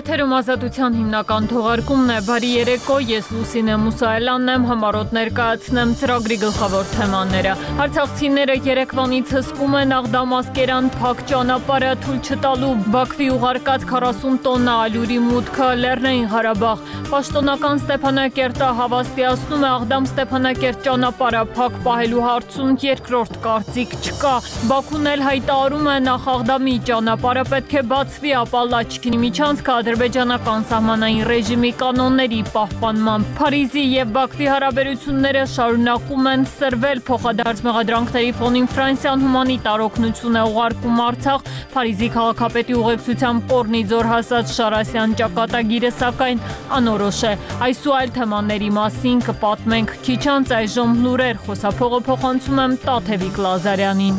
Եթերում ազատության հիմնական թողարկումն է, բարի երեկո, ես Լուսինե Մուսայելյանն եմ, համառոտ ներկայացնեմ ծրագրի գլխավոր թեմաները։ Արցախցիները երեկվանից հսկում են Աղդամասկերան փակ ճանապարհը թույլ չտալու Բաքվի ուղարկած 40 տոննա ալյուրի մուտքը Լեռնային Ղարաբաղ։ Պաշտոնական Ստեփանակերտը հավաստիացնում է Աղդամ-Ստեփանակերտ ճանապարհը փակ պահելու հարցում երկրորդ կարծիք չկա։ Բաքուն էլ հայտարարում է նախ Աղդամի ճանապարհը պետք է բացվի, ապա Լաչինի միջանցքը ադրբեջանական սահմանային ռեժիմի կանոնների պահպանմամբ։ Փարիզի եւ Բաքվի հարաբերությունները շարունակում են սրվել փոխադարձ մեղադրանքների ֆոնին Ֆրանսիան հումանիտար օգնություն է ուղարկում Արցախ։ Փարիզի քաղաքապետի ուղեկցությամբ Կորնի ձոր հասած Շարասյան ճակատագիրը սակայն անորոշ է։ Այս ու այլ թեմաների մասին կպատմենք քիչ անց, այժմ լուրեր, խոսափողը փոխանցում եմ Տաթևիկ Լազարյանին։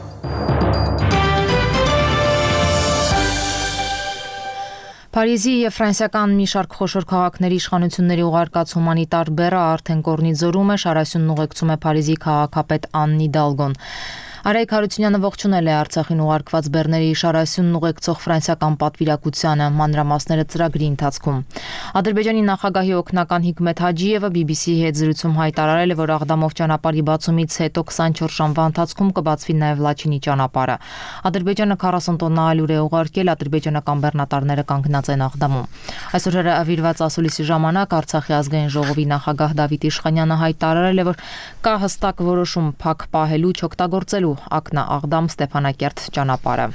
Փարիզի եւ ֆրանսիական մի շարք խոշոր քաղաքների իշխանությունների ուղարկած հումանիտար բեռը արդեն Կորնի ձորում է, Շարասյունն ուղեկցում է Փարիզի քաղաքապետ Աննի Դալգոն։ Արայք Հարությունյանը ողջունել է Արցախին ուղարկված բեռների Շարասյունն ուղեկցող ֆրանսիական պատվիրակությանը, մանրամասները ծրագրի ընթացքում։ Ադրբեջանի նախագահի օգնական Հիկմետ Հաջիևը BBC-ի հետ զրույցում հայտարարել է, որ Աղդամով ճանապարհի բացումից հետո 24 ժամվա ընթացքում կբացվի նաև Լաչինի ճանապարհը։ Ադրբեջանը 40 տոննա ալյուր է ուղարկել, ադրբեջանական բեռնատարները կանգնած են Աղդամում։ Այսօր հրավիրված ասուլիսի ժամանակ Արցախի ազգային ժողովի նախագահ Դավիթ Իշխանյանը հայտարարել է, որ կա հստակ որոշում փակ պահելու չօգտագործելու Ակնա Աղդամ Ստեփանակերտ ճանապարհը։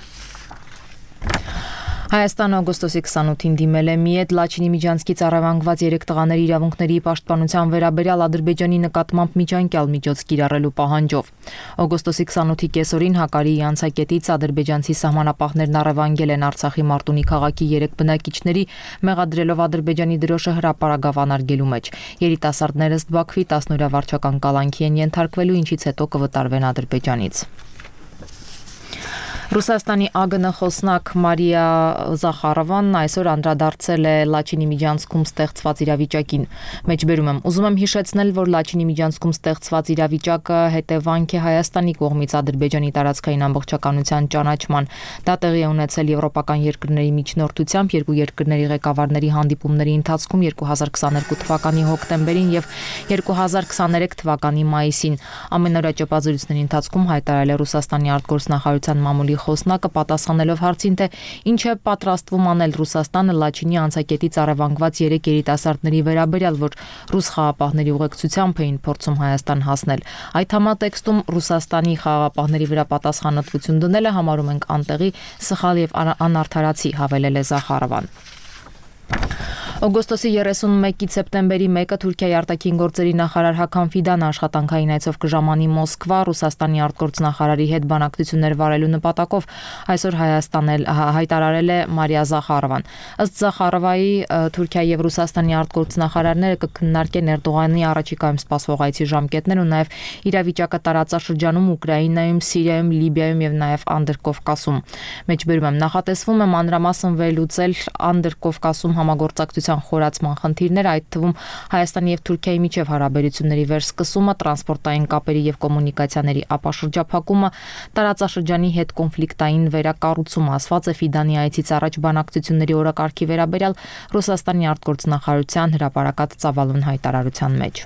Հայաստանը օգոստոսի 28-ին դիմել է Միետ Լաչինի միջանցքից առևանգված 3 տղաների իրավունքների պաշտպանության վերաբերյալ Ադրբեջանի նկատմամբ միջանկյալ միջոց կիրառելու պահանջով։ Օգոստոսի 28-ի կեսօրին Հակարիի անցակետից ադրբեջանցի սահմանապահներն առևանգել են Արցախի Մարտունի քաղաքի 3 բնակիչների, մեղադրելով Ադրբեջանի դրոշը հրապարակավ անարգելու մեջ։ Երիտասարդները ըստ Բաքվի 10-օրյա վարչական կալանքի են ենթարկվելու, ինչից հետո կվտարվեն Ադրբեջանից։ Ռուսաստանի ԱԳՆ խոսնակ Մարիա Զախարովան այսօր անդրադարձել է Լաչինի միջանցքում ստեղծված իրավիճակին։ Մեջբերում եմ, ուզում եմ հիշեցնել, որ Լաչինի միջանցքում ստեղծված իրավիճակը հետևանք է Հայաստանի կողմից Ադրբեջանի տարածքային ամբողջականության ճանաչման։ Դա տեղի է ունեցել եվրոպական երկրների միջնորդությամբ երկու երկրների ղեկավարների հանդիպումների ընթացքում 2022 թվականի հոկտեմբերին եւ 2023 թվականի մայիսին։ Ամենօրյա ճեպազրույցների ընթացքում հայտարարել է Ռուսաստանի արտգործնախարարության մամուլի խոսնակը, պատասխանելով հարցին, թե ինչ է պատրաստվում անել Ռուսաստանը Լաչինի անցակետից առևանգված 3 երիտասարդների վերաբերյալ, որ ռուս խաղապահների ուղեկցությամբ էին փորձում Հայաստան հասնել։ Այդ համատեքստում Ռուսաստանի խաղապահների վրա պատասխանատվություն դնելը համարում ենք անտեղի, սխալ եւ անարդարացի, հավելել է Զախարովան։ Օգոստոսի 31-ից սեպտեմբերի 1-ը Թուրքիայի արտաքին գործերի նախարար Հական Ֆիդանը աշխատանքային այցով կժամանի Մոսկվա, Ռուսաստանի արտգործնախարարի հետ բանակցություններ վարելու նպատակով այսօր Հայաստան հայտարարել է Մարիա Զախարովան։ Ըստ Զախարովայի, Թուրքիայի եւ Ռուսաստանի արտգործնախարարները կքննարկեն Էրդողանի առաջիկայում սպասվող այցի ժամկետներ ու նաեւ իրավիճակը տարածաշրջանում Ուկրաինայում, Սիրիայում, Լիբիայում եւ նաեւ Անդրկովկասում։ Մեջբերում եմ, նախատեսվում է մանրամասն վերլուծել Անդրկովկասում համագործակցության խորացման խնդիրները, այդ թվում Հայաստանի եւ Թուրքիայի միջև հարաբերությունների վերսկսումը, տրանսպորտային կապերի եւ կոմունիկացիաների ապաշրջափակումը, տարածաշրջանի հետ կոնֆլիկտային վերակառուցումը, ասված է Ֆիդանի այցից առաջ բանակցությունների օրակարգի վերաբերյալ Ռուսաստանի արտգործնախարարության հրապարակած ծավալուն հայտարարության մեջ։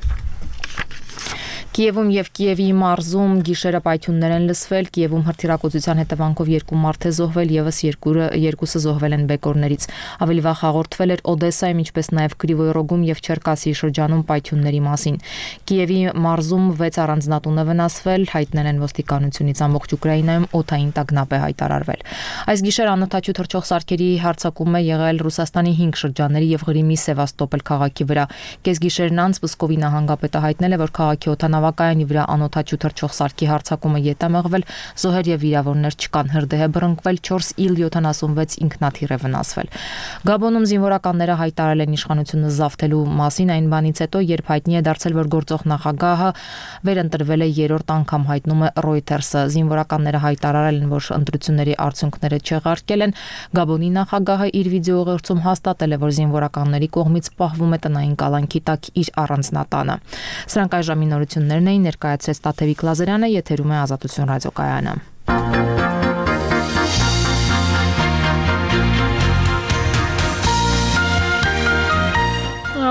Կիևում եւ Կիևի մարզում գիշերը պայթյուններ են լսվել, Կիևում հրթիռակոծության հետևանքով 2 մարդ է զոհվել, եւս երկուսը զոհվել են բեկորներից։ Ավելի վաղ հաղորդվել էր Օդեսայում, ինչպես նաեւ Կրիվոյ Ռոգում եւ Չերկասիի շրջանում պայթյունների մասին։ Կիևի մարզում 6 առանձնատուն է վնասվել, հայտնել են ոստիկանությունից, ամբողջ Ուկրաինայում օդային տագնապ է հայտարարվել։ Այս գիշեր անօթաչու թռչող սարքերի հարձակում է եղել Ռուսաստանի 5 շրջանների եւ Ղրիմի Սևաստոպոլ քաղաքի վրա։ Կեսգիշերն անց Պսկովի նահանգապետը հայտնել է, որ քաղաքի օդանավակայանի վրա անօթաչու թռչող սարքի հարձակումը ետ է մղվել, զոհեր եւ վիրավորներ չկան, հրդեհ է բռնկվել, 4 Il-76 ինքնաթիռ է վնասվել։ Գաբոնում զինվորականները հայտարարել են իշխանությունը զավթելու մասին այն բանից հետո, երբ հայտնի է դարձել, որ գործող նախագահը վերընտրվել է 3-րդ անգամ, հայտնում է Reuters-ը։ Զինվորականները հայտարարել են, որ ընտրությունների արդյունքները չեղարկել են։ Գաբոնի նախագահը իր վիդեոուղերձում հաստատել է, որ զինվորականների կողմից պահվում է տնային կալանքի տակ իր առանձնատանը։ Սրանք այժմի նորություններն էին, ներկայացրեց Տաթևիկ Լազարյանը, եթերում է Ազատություն ռադիոկայանը։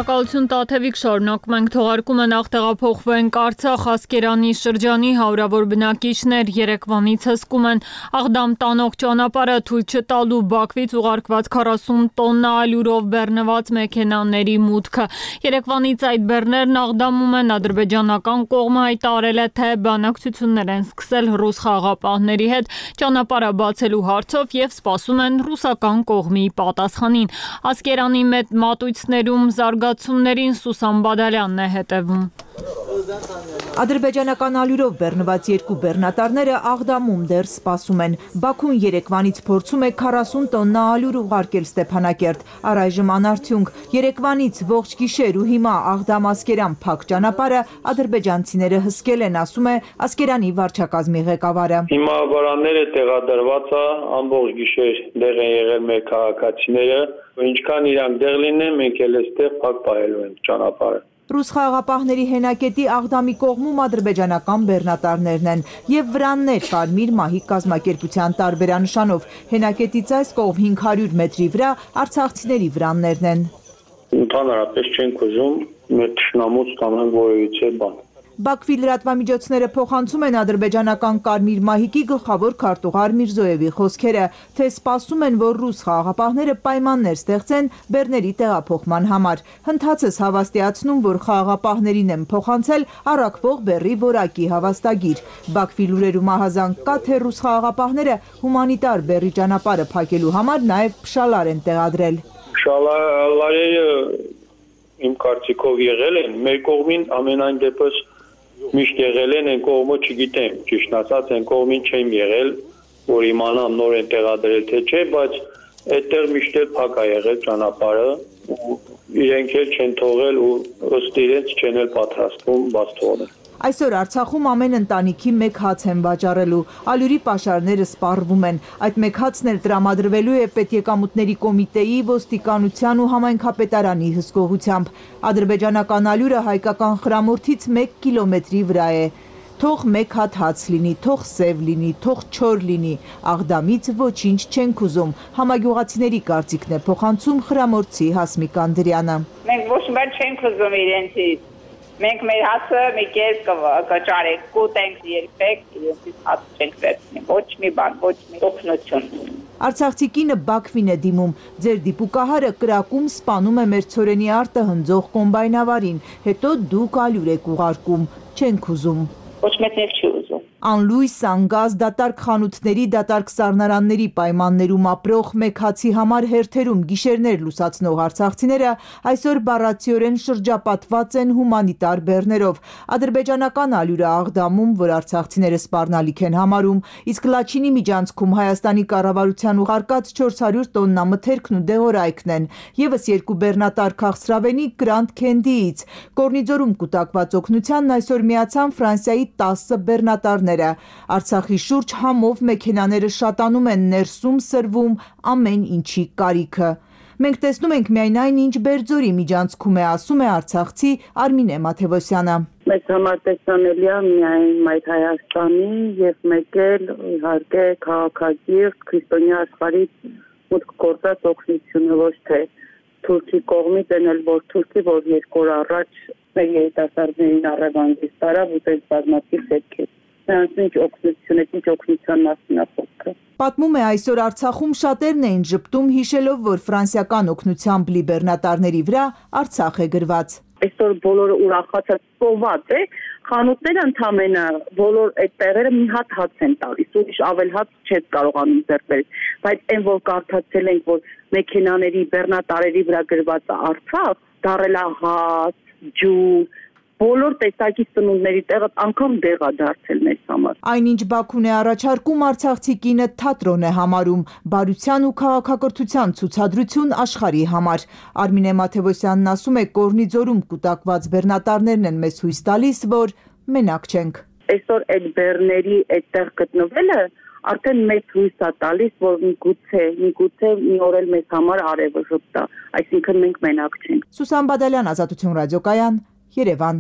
Շնորհակալություն Տաթևիկ, շարունակում ենք թողարկումը, նախ տեղափոխվենք Արցախ, Ասկերանի շրջանի հարյուրավոր բնակիչներ Երևանից հսկում են Աղդամ տանող ճանապարհը թույլ չտալու Բաքվից ուղարկված 40 տոննա ալյուրով բեռնված մեքենաների մուտքը։ Երևանից այդ բեռներն Աղդամում են, ադրբեջանական կողմը հայտարարել է, թե բանակցություններ են սկսել ռուս խաղաղապահների հետ ճանապարհը բացելու հարցով եւ սպասում են ռուսական կողմի պատասխանին։ Ասկերանի մատույցներում զարգացումներին Սուսան Բադալյանն է հետևում։ Ադրբեջանական ալյուրով բեռնված երկու բեռնատարները Աղդամում դեռ սպասում են։ Բաքուն Երևանից փորձում է 40 տոննա ալյուր ուղարկել Ստեփանակերտ, առայժմ անարդյունք։ Երևանից ողջ գիշեր ու հիմա Աղդամ-Ասկերան փակ ճանապարհը ադրբեջանցիները հսկել են, ասում է Ասկերանի վարչակազմի ղեկավարը։ Հիմա վարանները տեղադրված է, ամբողջ գիշեր դեղ են եղել մեր քաղաքացիները, ինչքան իրանք դեղ լինեն, մենք էլ այստեղ փակ պահելու ենք ճանապարհը։ Ռուս խաղաղապահների հենակետի Աղդամի կողմում ադրբեջանական բեռնատարներն են եւ վրաններ Կարմիր մահիկ կազմակերպության տարբերանշանով։ Հենակետից այս կողմ 500 մետրի վրա արցախցիների վրաններն են։ Ընդհանրապես չենք ուզում մեր թշնամուց կանենք որևիցե բան։ Բաքվի լրատվամիջոցները փոխանցում են ադրբեջանական Կարմիր մահիկի գլխավոր քարտուղար Միրզոևի խոսքերը, թե սպասում են, որ ռուս խաղաղապահները պայմաններ ստեղծեն բեռների տեղափոխման համար։ Հնդհացս հավաստիացնում, որ խաղաղապահներին են փոխանցել առաքվող բեռի որակի հավաստագիր։ Բաքվի լուրերում ահազանգ կա, թե ռուս խաղաղապահները հումանիտար բեռի ճանապարհը փակելու համար նաև փշալար են տեղադրել։ Փշալարերը իմ կարծիքով եղել են, մեր կողմին ամենայն դեպս միշտ եղել են, այն կողմը չգիտեմ, ճիշտ ասած, այն կողմին չեմ եղել, որ իմանամ նոր են տեղադրել թե չէ, բայց այդտեղ միշտ էլ փակ է եղել ճանապարհը ու իրենք էլ չեն թողել ու ըստ իրենց չեն էլ պատրաստվում բաց թողնել։ Այսօր Արցախում ամեն ընտանիքի մեկ հաց են վաճառելու, ալյուրի պաշարները սպառվում են։ Այդ մեկ հացն էլ տրամադրվելու է Պետեկամուտների կոմիտեի, ոստիկանության ու համայնքապետարանի հսկողությամբ։ Ադրբեջանական ալյուրը հայկական խրամորդից 1 կիլոմետրի վրա է։ Թող մեկ հատ հաց լինի, թող սև լինի, թող չոր լինի, Աղդամից ոչինչ չենք ուզում։ Համագյուղացիների կարծիքն է փոխանցում խրամորդցի Հասմիկ Անդրյանը։ Մենք ոչ մի չենք ուզում իրենցից։ Մենք մեր հացը մի կես կճարենք, կուտենք երբեք, իրենցից հաց չենք վերցնի, ոչ մի բան, ոչ մի օգնություն։ Արցախցի կինը Բաքվին է դիմում, ձեր դիպուկահարը կրակում սպանում է մեր ցորենի արտը հնձող կոմբայնավարին, հետո դուք ալյուր եք ուղարկում, չենք ուզում։ Ոչ մեկն չի ուզում։ Անլույս, անգազ, դատարկ խանութների, դատարկ սառնարանների պայմաններում ապրող մեկ հացի համար հերթերում գիշերներ լուսացնող արցախցիները այսօր բառացիորեն շրջապատված են հումանիտար բեռներով։ Ադրբեջանական ալյուրը Աղդամում, որ արցախցիները սպառնալիք են համարում, իսկ Լաչինի միջանցքում Հայաստանի կառավարության ուղարկած 400 տոննա մթերքն ու դեղորայքն են։ Եվս երկու բեռնատար քաղցրավենի Գրանդ Քենդիից։ Կորնիձորում կուտակված օգնությանն այսօր միացան Ֆրանսիայի 10 բեռնատարներ։ Արցախի շուրջ համով մեքենաները շատանում են, ներսում սրվում ամեն ինչի կարիքը։ Մենք տեսնում ենք միայն այն, ինչ Բերձորի միջանցքում է, ասում է արցախցի Արմինե Մաթևոսյանը։ Մեծ համար տեսանելի է միայն Մայր Հայաստանի եւ մեկ էլ իհարկե քաղաքագիր քրիստոնյա աշխարհից մուտք գործած օգնությունը, ոչ թե Թուրքի կողմից են էլ որ Թուրքի, որ 2 օր առաջ մեր երիտասարդներին առևանգից տարավ ու դες բազմաթիվ դեպքեր։ Նրանց ինչ օգնության մասին է խոսքը։ Պատմում է այսօր Արցախում շատերն էին ժպտում հիշելով, որ ֆրանսիական օգնությամբ լի բեռնատարների վրա Արցախ է գրված։ Այսօր բոլորը ուրախացած սոված է, խանութները ընդամենը բոլոր այդ տեղերը մի հատ հաց են տալիս, ուրիշ ավել հաց չես կարողանում ձեռք բերել, բայց այն որ կարդացել ենք, որ մեքենաների բեռնատարերի վրա գրված է Արցախ, դառել է հաց, ջուր, բոլոր տեսակի սնունդների տեղը անգամ դեղ է դարձել մեզ համար։ Այնինչ Բաքուն է առաջարկում, արցախցի կինը թատրոն է համարում, բարության ու քաղաքակրթության ցուցադրություն աշխարհի համար։ Արմինե Մաթևոսյանն ասում է, Կորնիձորում կուտակված բեռնատարներն են մեզ հույս տալիս, որ մենակ չենք։ Այսօր այդ բեռների այդտեղ գտնվելը արդեն մեծ հույս է տալիս, որ միգուցե մի օր էլ մեզ համար արևը ժպտա, այսինքն մենք մենակ չենք։ Սուսան Բադալյան, Ազատություն ռադիոկայան, Երևան։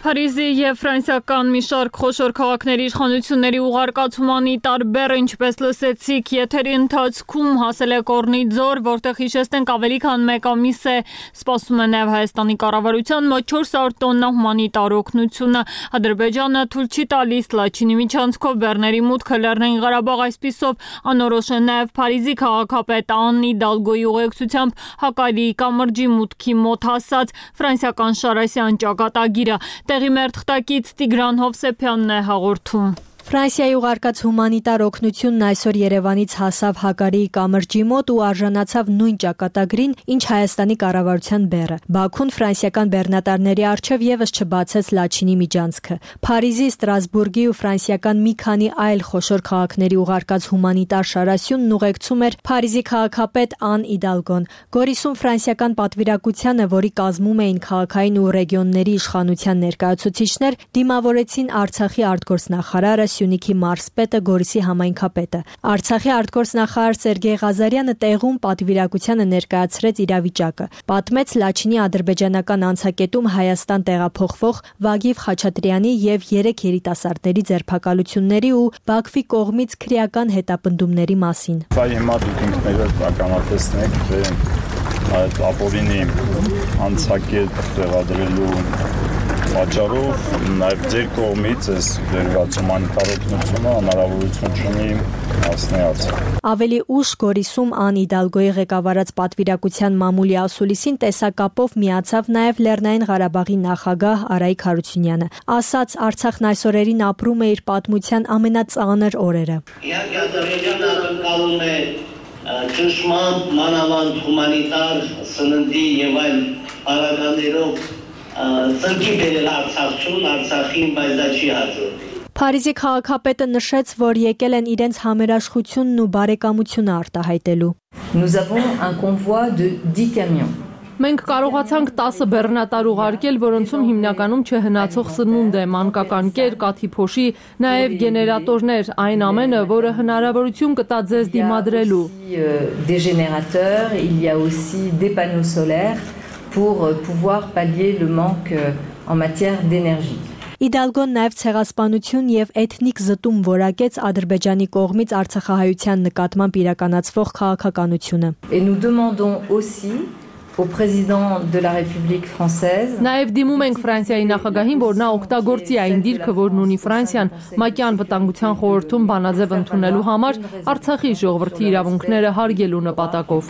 Փարիզի եւ ֆրանսիական մի շարք խոշոր քաղաքների իշխանությունների ուղարկած հումանիտար բեռը, ինչպես լսեցիք, եթերի ընթացքում հասել է Կորնիձոր, որտեղ հիշեցնենք ավելի քան 1 ամիս է սպասում է նաեւ Հայաստանի կառավարության մոտ 400 տոննա հումանիտար օգնությունը։ Ադրբեջանը թույլ չի տալիս Լաչինի միջանցքով բեռների մուտքը Լեռնային Ղարաբաղ, այսպիսով անորոշ է նաեւ Փարիզի քաղաքապետ Ան Իդալգոյի ուղեկցությամբ Հակարիի կամրջի մուտքի մոտ հասած ֆրանսիական Շարասյան ճակատագիրը։ Տեղի մեր թղթակից Տիգրան Հովսեփյանն է հաղորդում։ Ֆրանսիայի ուղարկած հումանիտար օգնությունն այսօր Երևանից հասավ Հակարիի կամրջի մոտ ու արժանացավ նույն ճակատագրին, ինչ Հայաստանի կառավարության բեռը։ Բաքուն ֆրանսիական բեռնատարների առջև եւս չբացեց Լաչինի միջանցքը։ Փարիզի, Ստրասբուրգի ու ֆրանսիական մի քանի այլ խոշոր քաղաքների ուղարկած հումանիտար շարասյունն ուղեկցում էր Փարիզի քաղաքապետ Ան Իդալգոն։ Գորիսում ֆրանսիական պատվիրակությանը, որի կազմում էին քաղաքային ու ռեգիոնների իշխանության ներկայացուցիչներ, դիմավորեցին Արցախի արտգործնախարարը, Սյունիքի մարզպետը, Գորիսի համայնքապետը։ Արցախի արտգործնախարար Սերգեյ Ղազարյանը տեղում պատվիրակությանը ներկայացրեց իրավիճակը։ Պատմեց Լաչինի ադրբեջանական անցակետում Հայաստան տեղափոխվող Վագիվ Խաչատրյանի եւ 3 երիտասարդների ձերբակալությունների ու Բաքվի կողմից քրեական հետապնդումների մասին։ Հիմա դուք ինքներդ ականատեսն եք, թե այդ ապօրինի անցակետ տեղադրելու պատճառով նաև ձեր կողմից այս դերված հումանիտար օգնությունը հնարավորություն չունի հասնել։ Ավելի ուշ Գորիսում Ան Իդալգոյի ղեկավարած պատվիրակության մամուլի ասուլիսին տեսակապով միացավ նաև Լեռնային Ղարաբաղի նախագահ Արայիկ Հարությունյանը։ Ասաց, Արցախն այսօրերին ապրում է իր պատմության ամենածանր օրերը։ Իհարկե Ադրբեջանը ակնկալում է ճշմարտ մանավանդ հումանիտար սննդի եւ այլ արագաներով ծնկի բերել Արցախցուն, Արցախին, բայց դա չի հաջորդի։ Փարիզի քաղաքապետը նշեց, որ եկել են իրենց համերաշխությունն ու բարեկամությունը արտահայտելու։ Nous avons un convoi de 10 camions. Մենք կարողացանք 10 բեռնատար ուղարկել, որոնցում հիմնականում չհնացող սնունդ է, մանկական կեր, կաթի փոշի, նաև գեներատորներ, այն ամենը, որը հնարավորություն կտա ձեզ դիմադրելու։ Des générateurs, il y a aussi des panneaux solaires pour pouvoir pallier le manque en matière d'énergie. Իդալգոն նաև ցեղասպանություն եւ էթնիկ զտում որակեց Ադրբեջանի կողմից արցախահայության նկատմամբ իրականացվող քաղաքականությունը։ Et nous demandons aussi au président de la République française. Նաև դիմում ենք Ֆրանսիայի նախագահին, որ նա օգտագործի այն դիրքը, որն ունի Ֆրանսիան, ՄԱԿ-ի անվտանգության խորհրդում բանաձև ընդունելու համար Արցախի ժողովրդի իրավունքները հարգելու նպատակով։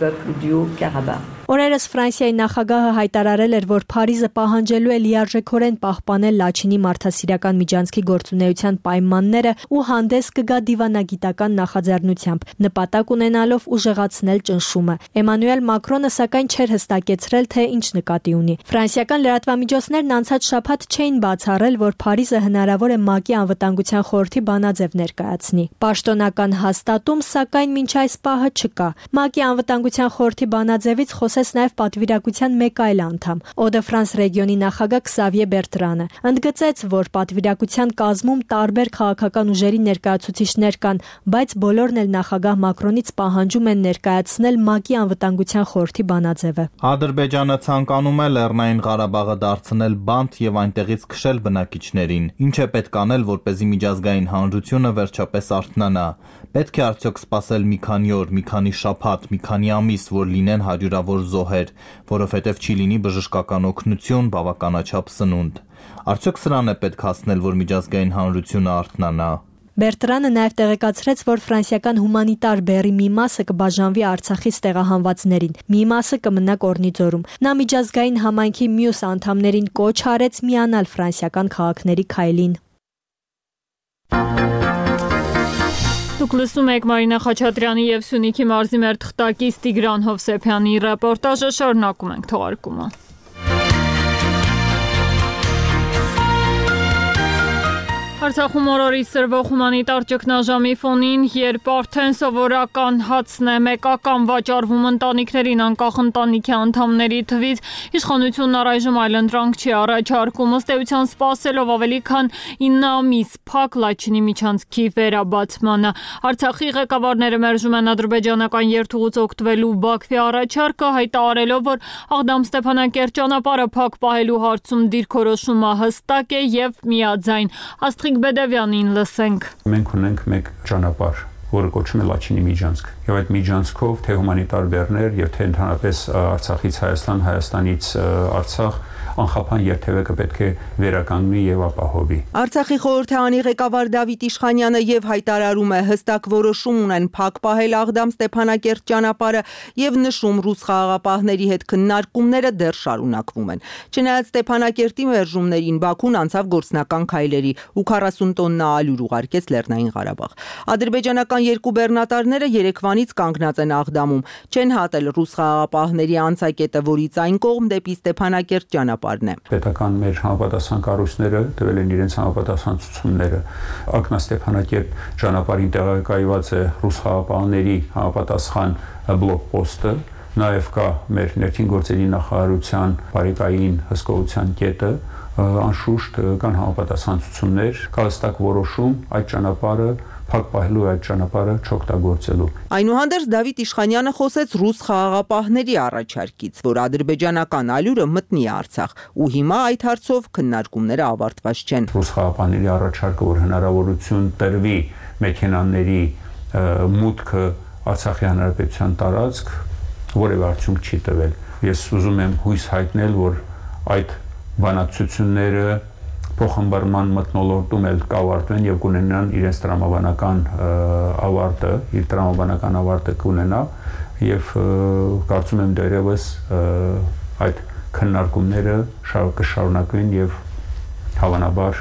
Օրերս Ֆրանսիայի նախագահը հայտարարել էր, որ Փարիզը պահանջելու է լիարժեքորեն պահպանել Լաչինի մարդասիրական միջանցքի գործունեության պայմանները ու հանդես կգա դիվանագիտական նախաձեռնությամբ, նպատակ ունենալով ուժեղացնել ճնշումը։ Էմանուել Մակրոնը սակայն չէր հստակեցրել, թե ինչ նկատի ունի։ Ֆրանսիական լրատվամիջոցներն անցած շաբաթ չէին բացառել, որ Փարիզը հնարավոր է ՄԱԿ-ի անվտանգության խորհրդի բանաձև ներկայացնի։ Պաշտոնական հաստատում սակայն մինչ այս պահը չկա։ ՄԱԿ-ի անվտանգության խորհրդի բանաձևից խոսեց նաև պատվիրակության մեկ այլ անդամ, Օդե-Ֆրանս ռեգիոնի նախագահ Քսավիե Բերտրանը։ Ընդգծեց, որ պատվիրակության կազմում տարբեր քաղաքական ուժերի ներկայացուցիչներ կան, բայց բոլորն էլ նախագահ Մակրոնից պահանջում են ներկայացնել ՄԱԿ-ի անվտանգության խորհրդի բանաձևը։ Ադրբեջանը ցանկանում է Լեռնային Ղարաբաղը դարձնել բանտ եւ այնտեղից քշել բնակիչներին։ Ինչ է պետք անել, որպեսզի միջազգային հանրությունը վերջապես արթնանա։ Պետք է արդյոք սպասել մի քանի օր, մի քանի շաբաթ, մի քանի ամիս, որ լինեն հարյուրավոր զոհեր, որովհետև չի լինի բժշկական օգնություն, բավականաչափ սնունդ։ Արդյոք սրան է պետք հասնել, որ միջազգային հանրությունը արթնանա։ Բերտրանը նաև տեղեկացրեց, որ ֆրանսիական հումանիտար բեռի մի մասը կբաժանվի Արցախից տեղահանվածներին, մի մասը կմնա Կորնիձորում։ Նա միջազգային համայնքի մյուս անդամներին կոչ արեց միանալ ֆրանսիական քաղաքների քայլին։ Դուք լսում եք Մարինա Խաչատրյանի եւ Սյունիքի մարզի մեր թղթակից Տիգրան Հովսեփյանի ռեպորտաժը, շարունակում ենք թողարկումը։ Արցախում օրորից սրվող հումանիտար ճգնաժամի ֆոնին, երբ արդեն սովորական հացն է մեկական վաճառվում ընտանիքներին անկախ ընտանիքի անդամների թվից, իշխանությունն առայժմ այլընտրանք չի առաջարկում, ըստ էության սպասելով ավելի քան 9 ամիս փակ Լաչինի միջանցքի վերաբացմանը։ Արցախի ղեկավարները մերժում են ադրբեջանական երթուղուց օգտվելու Բաքվի առաջարկը, հայտարարելով, որ Աղդամ-Ստեփանակերտ ճանապարհը փակ պահելու հարցում դիրքորոշումը հստակ է եւ միաձայն։ Աստղիկ Բեդևյանին լսենք։ Մենք ունենք մեկ ճանապարհ, որը կոչվում է Լաչինի միջանցք։ Եվ այդ միջանցքով թե հումանիտար բեռներ եւ թե ընդհանրապես Արցախից Հայաստան, Հայաստանից Արցախ անխափան երթևեկը պետք է վերականգնի եւ ապահովի։ Արցախի խորհրդարանի ղեկավար Դավիթ Իշխանյանը եւ հայտարարում է հստակ որոշում ունեն փակ պահել Աղդամ-Ստեփանակերտ ճանապարհը եւ նշում ռուս խաղաղապահների հետ քննարկումները դեռ շարունակվում են։ Չնայած Ստեփանակերտի մերժումներին Բաքուն անցավ գործնական քայլերի ու 40 տոննա ալյուր ուղարկեց Լեռնային Ղարաբաղ։ Ադրբեջանական երկու բեռնատարները երեկվանից կանգնած են Աղդամում, չեն հատել ռուս խաղաղապահների անցակետը, որից այն կողմ դեպի Ստեփանակերտ ճանապարհ Պետական մեր համապատասխան կառույցները տվել են իրենց համապատասխան ցուցումները։ Ակնաստեփանակերտ ճանապարհին տեղակայված է ռուս խաղաղապահների համապատասխան բլոկպոստը, նաև կա մեր ներքին գործերի նախարարության բարեկային հսկողության կետը, անշուշտ կան համապատասխան ցուցումներ, կա հստակ որոշում այդ ճանապարհը փակ պահելու այդ ճանապարհը չօգտագործելու։ Այնուհանդերձ Դավիթ Իշխանյանը խոսեց ռուս խաղաղապահների առաջարկից, որ ադրբեջանական ալյուրը մտնի Արցախ, ու հիմա այդ հարցով քննարկումները ավարտված չեն։ Ռուս խաղաղապահների առաջարկը, որ հնարավորություն տրվի մեքենաների մուտքը Արցախի հանրապետության տարածք, որևէ արդյունք չի տվել։ Ես ուզում եմ հույս հայտնել, որ այդ բանակցությունները փոխհմբռնման մթնոլորտում էլ կավարտվեն եւ կունենան իրենց տրամաբանական ավարտը, իր տրամաբանական ավարտը կունենա եւ կարծում եմ դեռևս այդ քննարկումները կշարունակվեն եւ հավանաբար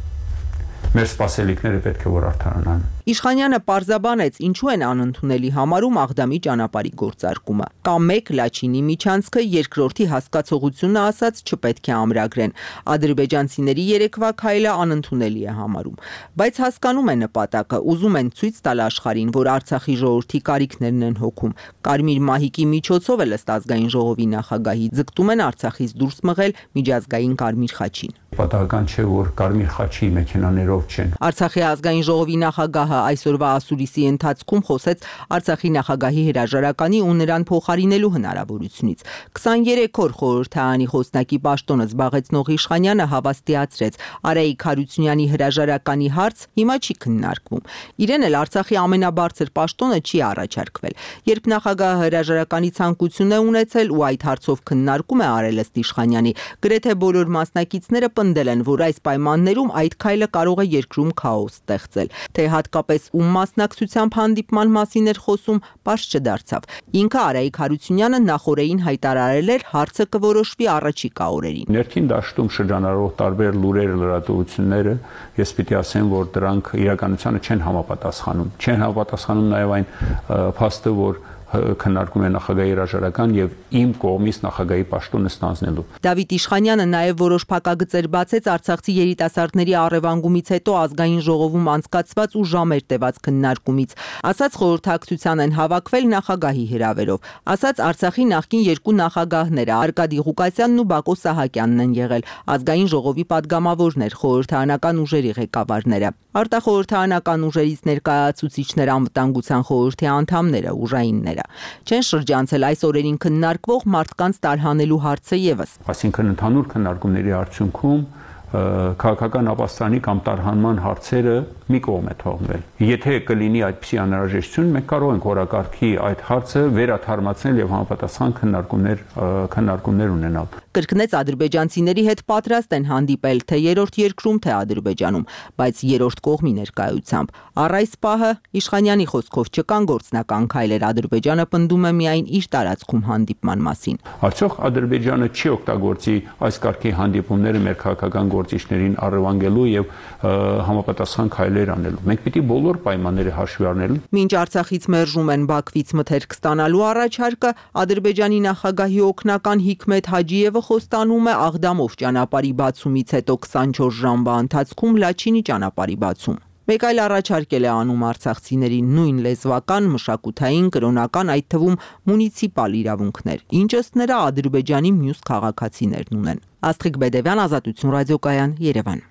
մեր սպասելիքները պետք է որ արդարանան։ Իշխանյանը պարզաբանեց, ինչու են անընդունելի համարում Աղդամի ճանապարհի գործարկումը։ Կա մեկ Լաչինի միջանցքը, երկրորդի հասկացողությունը ասած չպետք է ամրագրեն։ Ադրբեջանցիների երեկվա քայլը անընդունելի է համարում, բայց հասկանում է նպատակը, ուզում են ցույց տալ աշխարհին, որ Արցախի ժողովրդի կարիքներն են հոգում։ Կարմիր մահիկի միջոցով էլ ըստ ազգային ժողովի նախագահի ձգտում են Արցախից դուրս մղել միջազգային կարմիր խաչին։ Պատահական չէ, որ կարմիր խաչի մեքենաներով չեն։ Արցախի ազգային ժողովի նախագահը այսօրվա ասուլիսի ընթացքում խոսեց Արցախի նախագահի հրաժարականի ու նրան փոխարինելու հնարավորությունից։ 23 օր խորհրդարանի խոսնակի պաշտոնը զբաղեցնող Իշխանյանը հավաստիացրեց, Արայիկ Հարությունյանի հրաժարականի հարց հիմա չի քննարկվում։ Իրեն էլ Արցախի ամենաբարձր պաշտոնը չի առաջարկվել։ Երբ նախագահը հրաժարականի ցանկություն է ունեցել ու այդ հարցով քննարկում է արել ըստ Իշխանյանի, գրեթե բոլոր մասնակիցները պնդել են, որ այս պայմաններում այդ քայլը կարող է երկրում քաոս ստեղծել, թե հատկապես ում մասնակցությամբ հանդիպման մասին էր խոսում, պարզ չդարձավ։ Ինքը Արայիկ Հարությունյանը նախորդին հայտարարել էր, հարցը կորոշվի առաջիկա օրերին։ Ներքին դաշտում շրջանառող տարբեր լուրեր, լրատվությունները, ես պիտի ասեմ, որ դրանք իրականությանը չեն համապատասխանում։ Չեն համապատասխանում նաև այն փաստը, որ քննարկում է նախագահի հրաժարական եւ իմ կողմից նախագահի պաշտոնը ստանձնելու։ Դավիթ Իշխանյանը նաև որոշ փակագծեր բացեց Արցախցի երիտասարդների առևանգումից հետո ազգային ժողովում անցկացված ու ժամեր տևած քննարկումից։ Ասաց խորհրդակցության են հավաքվել նախագահի հրավերով։ Ասաց Արցախի նախկին երկու նախագահները Արկադի Ղուկասյանն ու Բակո Սահակյանն են եղել ազգային ժողովի падգամավորներ, խորհրդարանական ուժերի ղեկավարները։ Արտախորհրդարանական ուժերից ներկայացուցիչներ, անվտանգության խորհրդի անդամները, ուժայինները չեն շրջանցել այս օրերին քննարկվող մարդկանց տարհանելու հարցը եւս։ Այսինքն ընդհանուր քննարկումների արդյունքում քաղաքական ապաստանի կամ տարհանման հարցերը մի կողմ է թողնել։ Եթե կլինի այդպիսի անհրաժեշտություն, մենք կարող ենք օրակարգի այդ հարցը վերաթարմացնել եւ համապատասխան քննարկումներ ունենալ։ Կրկնեց ադրբեջանցիների հետ պատրաստ են հանդիպել թե երրորդ երկրում, թե Ադրբեջանում, բայց երրորդ կողմի ներկայությամբ։ Առ այս պահը Իշխանյանի խոսքով չկան գործնական քայլեր, Ադրբեջանը պնդում է միայն իր տարածքում հանդիպման մասին։ Արդյոք Ադրբեջանը չի օգտագործի այս կարգի հանդիպումները մեր քաղաքական իրավագործիչներին առևանգելու եւ համապատասխան քայլեր անելու։ Մենք պիտի բոլոր պայմանները հաշվի առնելու։ Մինչ Արցախից մերժում են Բաքվից մթերք ստանալու առաջարկը, Ադրբեջանի նախագահի օգնական Հիկմետ Հաջիևը խոստանում է Աղդամով ճանապարհի բացումից հետո 24 ժամվա ընթացքում Լաչինի ճանապարհի բացում։ Մեկ այլ առաջարկել է անում արցախցիներին նույն լեզվական, մշակութային, կրոնական, այդ թվում մունիցիպալ իրավունքներ, ինչը ըստ նրա Ադրբեջանի մյուս քաղաքացիներն ունեն։ Աստղիկ Բեդևյան, Ազատություն ռադիոկայան, Երևան։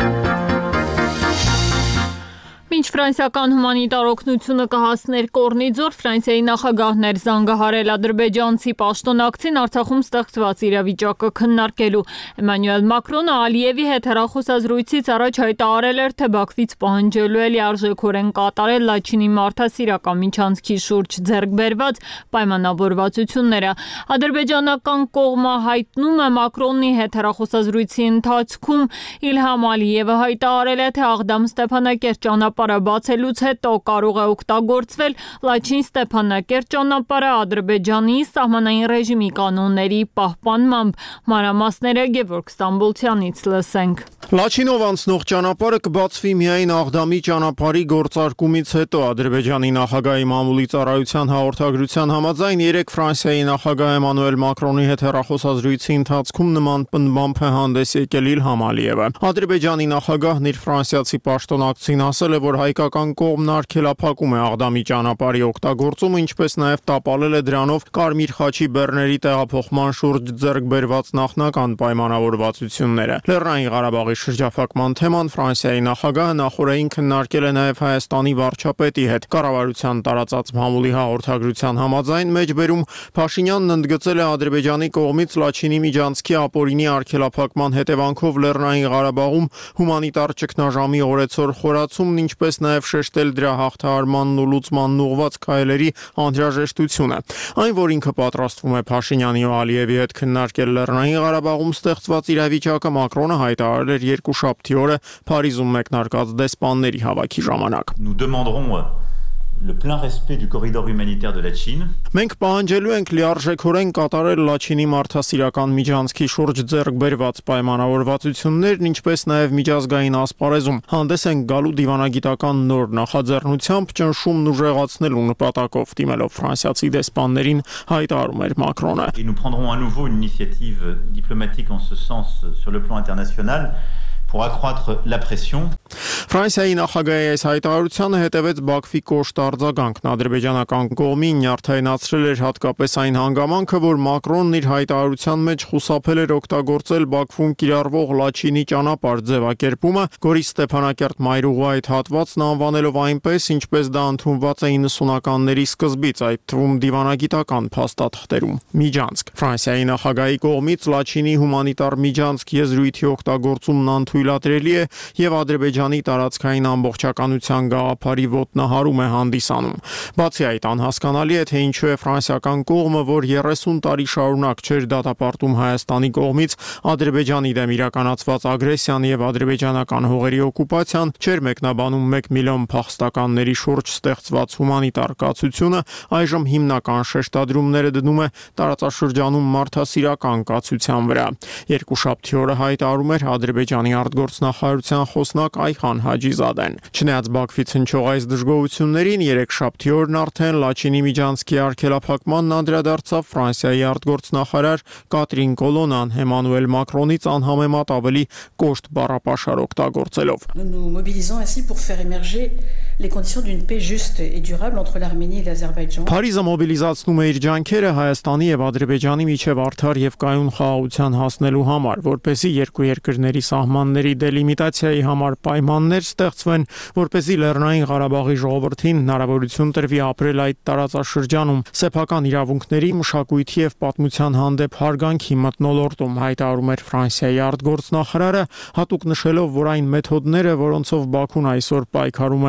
Մինչ ֆրանսիական հումանիտար օգնությունը կհասներ Կորնիձոր, Ֆրանսիայի նախագահն էր զանգահարել ադրբեջանցի պաշտոնակցին Արցախում ստեղծված իրավիճակը քննարկելու։ Էմանուել Մակրոնը Ալիևի հետ հեռախոսազրույցից առաջ հայտարարել էր, թե Բաքվից պահանջելու է լիարժեքորեն կատարել Լաչինի մարդասիրական միջանցքի շուրջ ձեռք բերված պայմանավորվածությունները։ Ադրբեջանական կողմը հայտնում է Մակրոնի հետ հեռախոսազրույցի ընթացքում Իլհամ Ալիևը հայտարարել է, թե Աղդամ-Ստեփանակերտ ճանապարհը բացելուց հետո կարող է օգտագործվել Լաչին-Ստեփանակերտ ճանապարհը Ադրբեջանի սահմանային ռեժիմի կանոնների պահպանմամբ։ Մանրամասները Գևորգ Ստամբոլցյանից լսենք։ Լաչինով անցնող ճանապարհը կբացվի միայն Աղդամի ճանապարհի գործարկումից հետո։ Ադրբեջանի նախագահի մամուլի ծառայության հաղորդագրության համաձայն 3 Ֆրանսիայի նախագահ Էմանուել Մակրոնի հետ հեռախոսազրույցի ընթացքում նման պնդմամբ է հանդես եկել Իլհամ Ալիևը։ Ադրբեջանի նախագահն իր ֆրանսիացի պաշտոնակցին ասել է, որ հայկական կողմն արգելափակում է Աղդամի ճանապարհի օգտագործումը, ինչպես նաև տապալել է դրանով Կարմիր խաչի բեռների տեղափոխման շուրջ ձեռք բերված նախնական պայմանավորվածությունները։ Լեռնային Ղարաբաղի շրջափակման թեման Ֆրանսիայի նախագահը նախորդին քննարկել է նաև Հայաստանի վարչապետի հետ։ Կառավարության տարածած մամուլի հաղորդագրության համաձայն մեջբերում Փաշինյանն ընդգծել է Ադրբեջանի կողմից Լաչինի միջանցքի ապօրինի արգելափակման հետևանքով Լեռնային Ղարաբաղում հումանիտար ճգնաժամի օրեցօր խորացումն, ինչպես նաև շեշտել դրա հաղթահարմանն ու լուծմանն ուղղված քայլերի անհրաժեշտությունը։ Այն, որ ինքը պատրաստվում է Փաշինյանի ու Ալիևի հետ քննարկել Լեռնային Ղարաբաղում ստեղծված իրավիճակը, Մակրոնը հայտարարել էր երկուշաբթի օրը Փարիզում մեկնարկած դեսպանների հավաքի ժամանակ։ Nous demanderons le plein respect du corridor humanitaire de la Chine. Մենք պահանջելու ենք լիարժեքորեն կատարել Լաչինի մարդասիրական միջանցքի շուրջ ձեռք բերված պայմանավորվածություններն, ինչպես նաև միջազգային ասպարեզում հանդես են գալու դիվանագիտական նոր նախաձեռնությամբ ճնշումն ուժեղացնելու նպատակով, դիմելով ֆրանսիացի դեսպաններին հայտարարում էր Մակրոնը։ Et nous prendrons à nouveau une initiative diplomatique en ce sens sur le plan international. Pour accroître la pression. Ֆրանսիայի նախագահի այս հայտարարությանը հետևեց Բաքվի կոշտ արձագանքն։ Ադրբեջանական կողմին նյարդայնացրել էր հատկապես այն հանգամանքը, որ Մակրոնն իր հայտարարության մեջ խուսափել էր օգտագործել Բաքվում կիրառվող Լաչինի ճանապարհ ձևակերպումը, Գորիս-Ստեփանակերտ մայրուղու այդ հատվածն անվանելով այնպես, ինչպես դա ընդունված է 90-ականների սկզբից, այդ թվում դիվանագիտական փաստաթղթերում։ Միջանցք Ֆրանսիայի նախագահի կողմից Լաչինի հումանիտար միջանցք եզրույթի օգտագործումն թույլատրելի է եւ Ադրբեջանի տարածքային ամբողջականության գաղափարի ոտնահարում է հանդիսանում։ Բացի այդ, անհասկանալի է, թե ինչու է ֆրանսիական կողմը, որ 30 տարի շարունակ չէր դատապարտում Հայաստանի կողմից Ադրբեջանի դեմ իրականացված ագրեսիան եւ ադրբեջանական հողերի օկուպացիան, չէր մեկնաբանում 1 միլիոն փախստականների շուրջ ստեղծված հումանիտար կացությունը, այժմ հիմնական շեշտադրումները դնում է տարածաշրջանում մարդասիրական կացության վրա։ Երկուշաբթի օրը հայտարարում էր Ադրբեջանի արտգործնախարարության խոսնակ Այխան Հաջիզադեն։ Չնայած Բաքվից հնչող այս դժգոհություններին, երեքշաբթի օրն արդեն Լաչինի միջանցքի արգելափակմանն անդրադարձավ Ֆրանսիայի արտգործնախարար Կատրին Կոլոնան Էմանուել Մակրոնից անհամեմատ ավելի կոշտ բառապաշար օգտագործելով։ Nous mobilisons ainsi pour faire émerger les conditions d'une paix juste et durable entre l'Arménie et l'Azerbaïdjan. Փարիզը մոբիլիզացնում է իր ջանքերը Հայաստանի եւ Ադրբեջանի միջև արդար եւ կայուն խաղաղության հասնելու համար, որպեսզի երկու երկրների սահմանների դելիմիտացիայի համար պայմաններ ստեղծվեն, որպեսզի Լեռնային Ղարաբաղի ժողովրդին հնարավորություն տրվի ապրել այդ տարածաշրջանում սեփական իրավունքների, մշակույթի եւ պատմության հանդեպ հարգանքի մթնոլորտում, հայտարարում էր Ֆրանսիայի արտգործնախարարը, հատուկ նշելով, որ այն մեթոդները, որոնցով Բաքուն այսօր պայքարում է Ղարաբաղի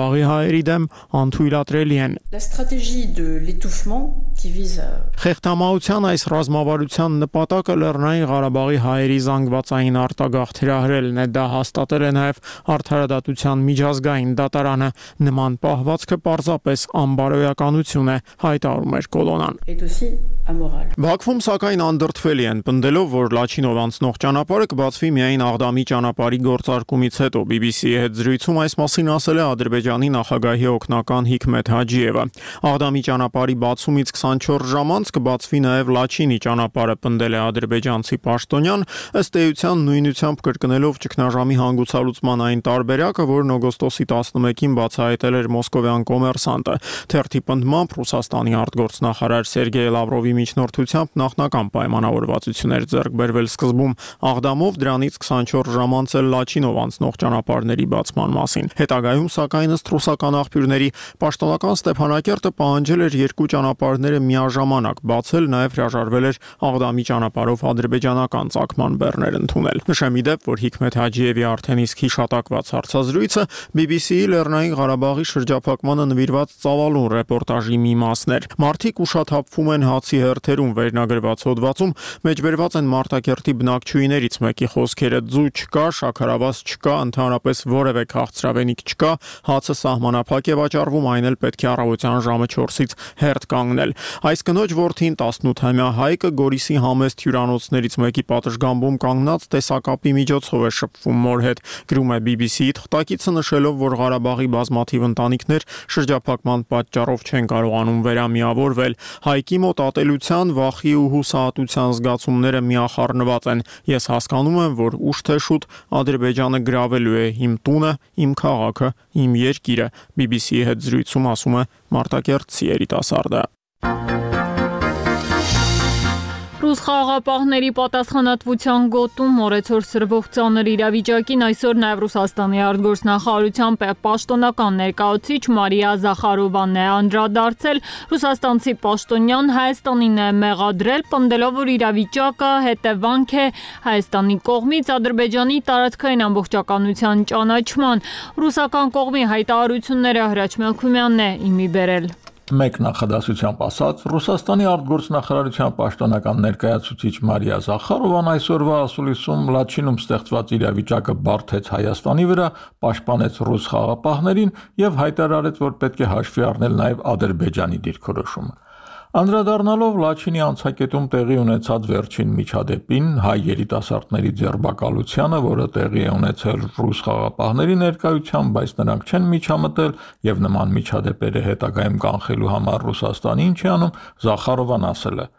Ղարաբաղի հայերի դեմ անթույլատրելի են։ La stratégie de l'étouffement qui vise à Խեղդամահության այս ռազմավարության նպատակը Լեռնային Ղարաբաղի հայերի զանգվածային արտագաղթ հրահրելն է, դա հաստատել է նաև Արդարադատության միջազգային դատարանը։ Նման պահվածքը պարզապես անբարոյականություն է, հայտարարում էր կոլոնան։ est aussi amoral. Բաքվում սակայն անդրդվելի են, պնդելով, որ Լաչինով անցնող ճանապարհը կբացվի միայն Աղդամի ճանապարհի գործարկումից հետո։ BBC-ի հետ զրույցում այս մասին ասել է Ադրբեջանի նախագահի օգնական Հիկմետ Հաջիևը։ Աղդամի ճանապարհի բացումից 24 ժամ անց կբացվի նաև Լաչինի ճանապարհը, պնդել է ադրբեջանցի պաշտոնյան, ըստ էության նույնությամբ կրկնելով ճգնաժամի հանգուցալուծման այն տարբերակը, որն օգոստոսի 11-ին բացահայտել էր մոսկովյան կոմերսանտը։ Թերթի պնդմամբ Ռուսաստանի արտգործնախարար Սերգեյ Լավրովի միջնորդությամբ նախնական պայմանավորվածություններ ձեռք բերվել սկզբում Աղդամով, դրանից 24 ժամ անց էլ Լաչինով անցնող ճանապարհների բացման մասին։ Հետագայում սակայն ըստ ռուսական աղբյուրների պաշտոնական Ստեփանակերտը պահանջել էր երկու ճանապարհները միաժամանակ բացել, նաև հրաժարվել էր Աղդամի ճանապարհով ադրբեջանական ցակման բեռներ ընդունել։ Նշեմ ի դեպ, որ Հիկմետ Հաջիևի արդեն իսկ հիշատակված հարցազրույցը BBC-ի Լեռնային Ղարաբաղի շրջափակմանը նվիրված ծավալուն ռեպորտաժի մի մասն էր։ Մարդիկ ուշաթափվում են հացի հերթերում վերնագրված հոդվածում, մեջբերված են Մարտակերտի բնակչուհիներից մեկի խոսքերը՝ ձու չկա, շաքարավազ չկա, ընդհանրապես որևէ քաղցրավենիք չկա, հացը սահմանափակ է վաճառվում, այն էլ պետք է առավոտյան ժամը 4-ից հերթ կանգնել։ Այս կնոջ որդին 18-ամյա Հայկը Գորիսի համեստ հյուրանոցներից մեկի պատշգամբում կանգնած տեսակապի միջոցով է շփվում մոր հետ, գրում է BBC-ի թղթակիցը, նշելով, որ Ղարաբաղի բազմաթիվ ընտանիքներ շրջափակման պատճառով չեն կարողանում վերամիավորվել։ Հայկի մոտ ատելության, վախի ու հուսահատության զգացումները միախառնված են։ Ես հասկանում եմ, որ ուշ թե շուտ Ադրբեջանը գրավելու է իմ տունը, իմ քաղաքը, իմ երկիրը, BBC-ի հետ զրույցում ասում է Մարտակերտցի երիտասարդը։ Ռուս խաղաղապահների պատասխանատվության գոտում օրեցօր սրվող ծանր իրավիճակին այսօր նաև Ռուսաստանի արտգործնախարարության պաշտոնական ներկայացուցիչ Մարիա Զախարովան է անդրադարձել։ Ռուսաստանցի պաշտոնյան Հայաստանին է մեղադրել, պնդելով, որ իրավիճակը հետևանք է Հայաստանի կողմից Ադրբեջանի տարածքային ամբողջականության ճանաչման։ Ռուսական կողմի հայտարարությունները Հրաչ Մելքումյանն է իմի բերել։ Մեկ նախադասությամբ ասած, Ռուսաստանի արտգործնախարարության պաշտոնական ներկայացուցիչ Մարիա Զախարովան այսօրվա ասուլիսում Լաչինում ստեղծված իրավիճակը բարդեց Հայաստանի վրա, պաշտպանեց ռուս խաղաղապահներին եւ հայտարարեց, որ պետք է հաշվի առնել նաեւ Ադրբեջանի դիրքորոշումը։ Անդրադառնալով Լաչինի անցակետում տեղի ունեցած վերջին միջադեպին, հայ երիտասարդների ձերբակալությանը, որը տեղի է ունեցել ռուս խաղաղապահների ներկայությամբ, բայց նրանք չեն միջամտել եւ նման միջադեպերը հետագայում կանխելու համար Ռուսաստանը ինչ է անում, Զախարովան ասել է.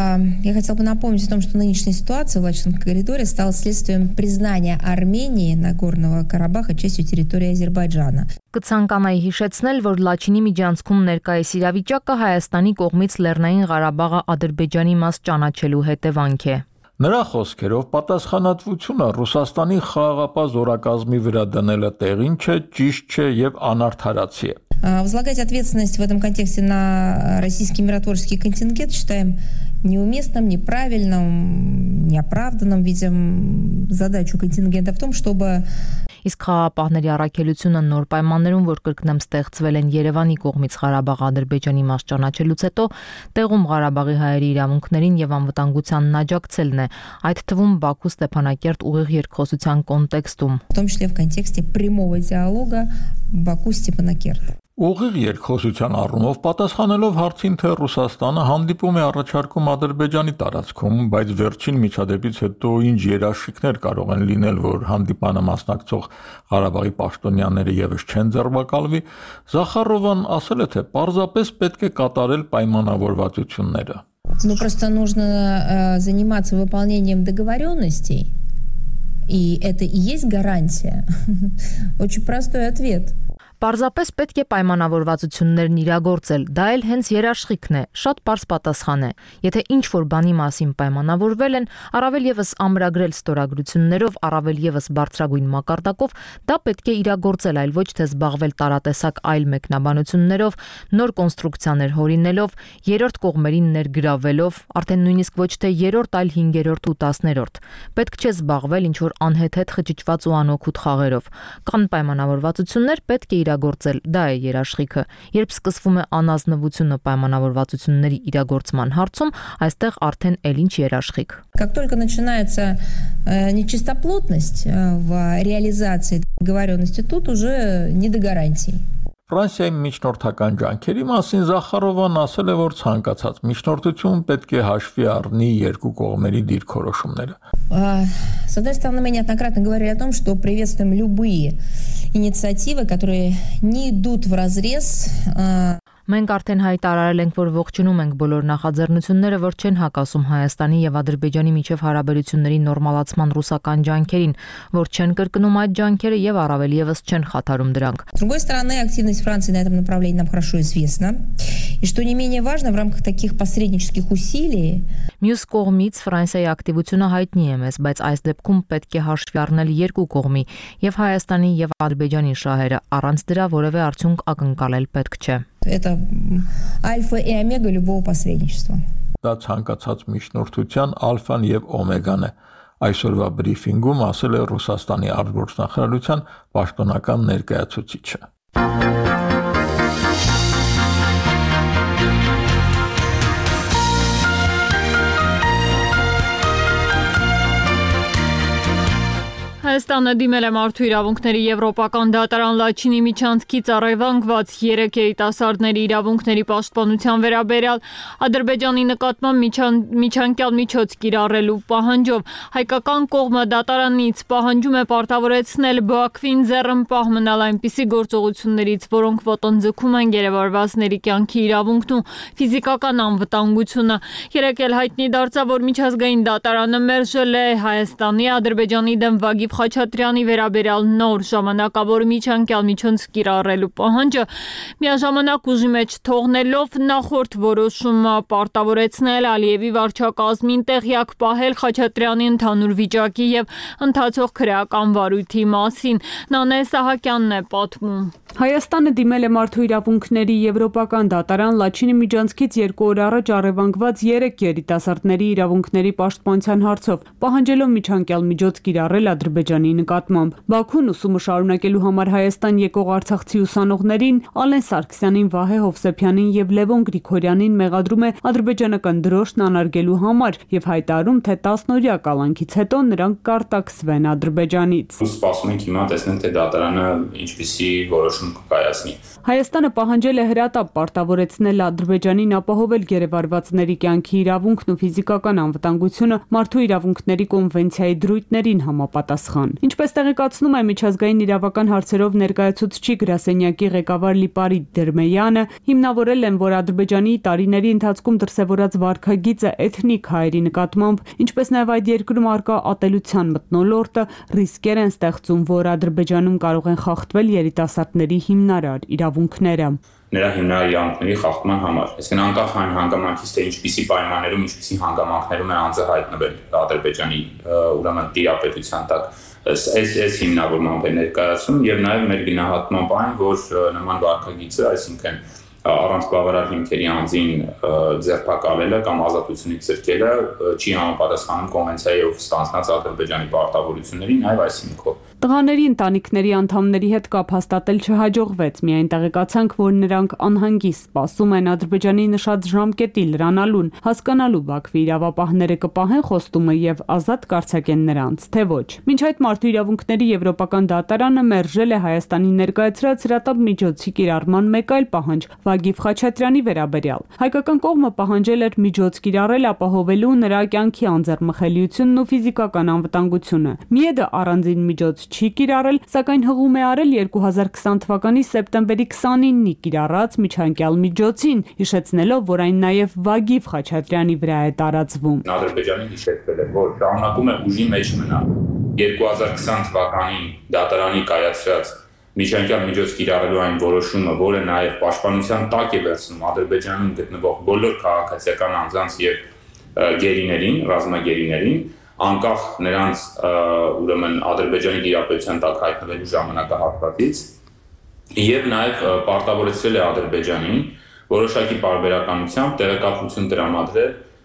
Я хотела бы напомнить о том, что нынешняя ситуация в Лачинском коридоре стала следствием признания Армении Нагорного Карабаха частью территории Азербайджана. Կցանկանայի հիշեցնել, որ Լաչինի միջանցքում ներկայիս իրավիճակը Հայաստանի կողմից Լեռնային Ղարաբաղը Ադրբեջանի մաս ճանաչելու հետևանք է։ Նրա խոսքերով պատասխանատվությունը Ռուսաստանի խաղաղապահ զորակազմի վրա դնելը տեղին չէ, ճիշտ չէ եւ անարդարացի է։ Возлагать ответственность в этом контексте на российский миротворческий контингент считаем неуместным, неправильным, неоправданным. Видим задачу контингента в том, чтобы Իսկ խաղաղապահների առաքելությունը նոր պայմաններում, որ կրկնեմ ստեղծվել են Երևանի կողմից Ղարաբաղ Ադրբեջանի մաս ճանաչելուց հետո, տեղում Ղարաբաղի հայերի իրավունքներին եւ անվտանգությանն աջակցելն է, այդ թվում Բաքու Ստեփանակերտ ուղիղ երկխոսության կոնտեքստում, в том числе в контексте прямого диалога Баку-Степанакерт. Ուղիղ երկխոսության առումով պատասխանելով հարցին, թե Ռուսաստանը հանդիպում է առաջարկում Ադրբեջանի տարածքում, բայց վերջին միջադեպից հետո ինչ երաշխիքներ կարող են լինել, որ հանդիպանը մասնակցող Ղարաբաղի պաշտոնյաները եւս չեն ձերբակալվի, Զախարովան ասել է, թե պարզապես պետք է կատարել պայմանավորվածությունները։ Ну просто нужно заниматься выполнением договоренностей, и это и есть гарантия. Очень простой ответ. Պարզապես պետք է պայմանավորվածություններն իրագործել, դա էլ հենց երաշխիքն է, շատ պարզ պատասխան է։ Եթե ինչ-որ բանի մասին պայմանավորվել են, առավել եւս ամրագրել ստորագրություններով, առավել եւս բարձրագույն մակարդակով, դա պետք է իրագործել, այլ ոչ թե զբաղվել տարատեսակ այլ մեկնաբանություններով, նոր կոնստրուկցիաներ հորինելով, երրորդ կողմերին ներգրավելով, արդեն նույնիսկ ոչ թե երրորդ, այլ 5-րդ ու 10-րդ։ Պետք չէ զբաղվել ինչ-որ անհեթեթ խճճված ու անօգուտ խաղերով։ Կան պայմանավորվածություններ, պետք է իրագործել։ Դա է երաշխիքը։ Երբ սկսվում է անազնվությունը պայմանավորվածությունների իրագործման հարցում, այստեղ արդեն ելինչ երաշխիք։ Как только начинается нечистоплотность в реализации договоренности, тут уже не до гарантий. Ֆրանսիայի միջնորդական ջանքերի մասին Զախարովան ասել է, որ ցանկացած միջնորդություն պետք է հաշվի առնի երկու կողմերի դիրքորոշումները։ С одной стороны, мы неоднократно говорили о том, что приветствуем любые инициативы, которые не идут вразрез. Մենք արդեն հայտարարել ենք, որ ողջունում ենք բոլոր նախաձեռնությունները, որ չեն հակասում Հայաստանի եւ Ադրբեջանի միջև հարաբերությունների նորմալացման ռուսական ջանքերին, որ չեն կրկնում այդ ջանքերը եւ առավել եւս չեն խաթարում дранг։ С другой стороны, активность Франции на этом направлении нам хорошо известна, и что не менее важно, в рамках таких посреднических усилий. Մյուս կողմից Ֆրանսիայի ակտիվությունը հայտնի է մեզ, բայց այս դեպքում պետք է հաշվի առնել երկու կողմի եւ Հայաստանի եւ Ադրբեջանի շահերը, առանց դրա որևէ արդյունք ակնկալել պետք չէ։ Это альфа и омега любого посредничества. Դա ցանկացած միջնորդության ալֆան եւ օմեգան է։ Այսօրվա բրիֆինգում ասել է Ռուսաստանի արտգործնախարարության պաշտոնական ներկայացուցիչը։ Հայաստանը դիմել է մարդու իրավունքների եվրոպական դատարան Լաչինի միջանցքից առևանգված 3 երիտասարդների իրավունքների պաշտպանության վերաբերյալ Ադրբեջանի նկատմամբ միջանկյալ միջոց կիրառելու պահանջով հայկական կողմը դատարանից պահանջում է պարտավորեցնել Բաքվին ձեռնպահ մնալ այնպիսի գործողություններից, որոնք ոտնձգում են գերեվարվածների կյանքի իրավունքն ու ֆիզիկական անվտանգությունը։ Երեկ էլ հայտնի դարձավ, որ միջազգային դատարանը մերժել է Հայաստանի, Ադրբեջանի դեմ Վագիվ Խաչատրյանի վերաբերյալ նոր ժամանակավոր միջանկյալ միջոց կիրառելու պահանջը, միաժամանակ ուժի մեջ թողնելով նախորդ որոշումը պարտավորեցնել Ալիևի վարչակազմին տեղյակ պահել Խաչատրյանի ընդհանուր վիճակի եւ ընթացող քրեական վարույթի մասին։ Նանե Սահակյանն է պատմում։ Հայաստանը դիմել է մարդու իրավունքների եվրոպական դատարան Լաչինի միջանցքից 2 օր առաջ առևանգված 3 երիտասարդների իրավունքների պաշտպանության հարցով, պահանջելով միջանկյալ միջոց կիրառել Ադրբեջանի նկատմամբ։ Բաքուն ուսումը շարունակելու համար Հայաստան եկող արցախցի ուսանողներին Ալեն Սարգսյանին, Վահե Հովսեփյանին եւ Լևոն Գրիգորյանին մեղադրում է ադրբեջանական դրոշն անարգելու համար եւ հայտարարում, թե 10-օրյա կալանքից հետո նրանք կարտաքսվեն Ադրբեջանից։ Սպասում ենք հիմա տեսնենք, թե դատարանը ինչպիսի որոշում կկայացնի։ Հայաստանը պահանջել է հրատապ պարտավորեցնել Ադրբեջանին ապահովել գերեվարվածների կյանքի իրավունքն ու ֆիզիկական անվտանգությունը մարդու իրավունքների կոնվենցիայի դրույթներին համապատասխան։ Ինչպես տեղեկացնում է միջազգային իրավական հարցերով ներկայացուցիչ գրասենյակի ղեկավար Լիպարիտ Դերմեյանը, հիմնավորել են, որ Ադրբեջանի տարիների ընթացքում դրսևորած վարքագիծը էթնիկ հայերի նկատմամբ, ինչպես նաև այդ երկրում արկա ատելության մթնոլորտը ռիսկեր են ստեղծում, որ Ադրբեջանում կարող են խախտվել երիտասարդների հիմնարար իրավունքները։ Նրա հիմնարար իրավունքների խախտման համար։ Այսինքն անկախ այն հանգամանքից, թե ինչպիսի պայմաններում, ինչպիսի հանգամանքներում է անձը հայտնվել Ադրբեջանի ուրեմն տիրապետության տակ, այս հիմնավորմամբ է ներկայացում եւ նաեւ մեր գնահատմամբ այն, որ նման վարքագիծը, այսինքն առանց բավարար հիմքերի անձին ձերբակալելը կամ ազատությունից զրկելը չի համապատասխանում կոնվենցիայով ստանձնած Ադրբեջանի պարտավորություններին, նաեւ այս հիմքով։ Տղաների ընտանիքների անդամների հետ կապ հաստատել չհաջողվեց, միայն տեղեկացանք, որ նրանք անհանգիստ սպասում են Ադրբեջանի նշած ժամկետի լրանալուն, հասկանալու Բաքվի իրավապահները կպահեն խոստումը եւ ազատ կարձակեն նրանց, թե ոչ։ Մինչ այդ մարդու իրավունքների եվրոպական դատարանը մերժել է Հայաստանի ներկայացրած հրատապ միջոցի կիրառման մեկ այլ պահանջ Վագիվ Խաչատրյանի վերաբերյալ։ Հայկական կողմը պահանջել էր միջոց կիրառել ապահովելու նրա կյանքի անձեռմխելիությունն ու ֆիզիկական անվտանգությունը։ Միեդը առանձին միջոց չի կիրառել, սակայն հղում է արել 2020 թվականի սեպտեմբերի 29-ի կիրառած միջանկյալ միջոցին, հիշեցնելով, որ այն նաև Վագիվ Խաչատրյանի վրա է տարածվում։ Ադրբեջանի հիշեցրել է, որ շարունակում է ուժի մեջ մնալ 2020 թվականին դատարանի կայացրած միջանկյալ միջոց կիրառելու այն որոշումը, որը նաև պաշտպանության տակ է վերցնում Ադրբեջանում գտնվող բոլոր քաղաքացիական անձանց եւ գերիներին, ռազմագերիներին, անկախ նրանց ուրեմն Ադրբեջանի դիրապետության տակ հայտնվելու ժամանակահատվածից եւ նաեւ պարտավորեցրել է Ադրբեջանին որոշակի պարբերականությամբ տեղեկատվություն տրամադրել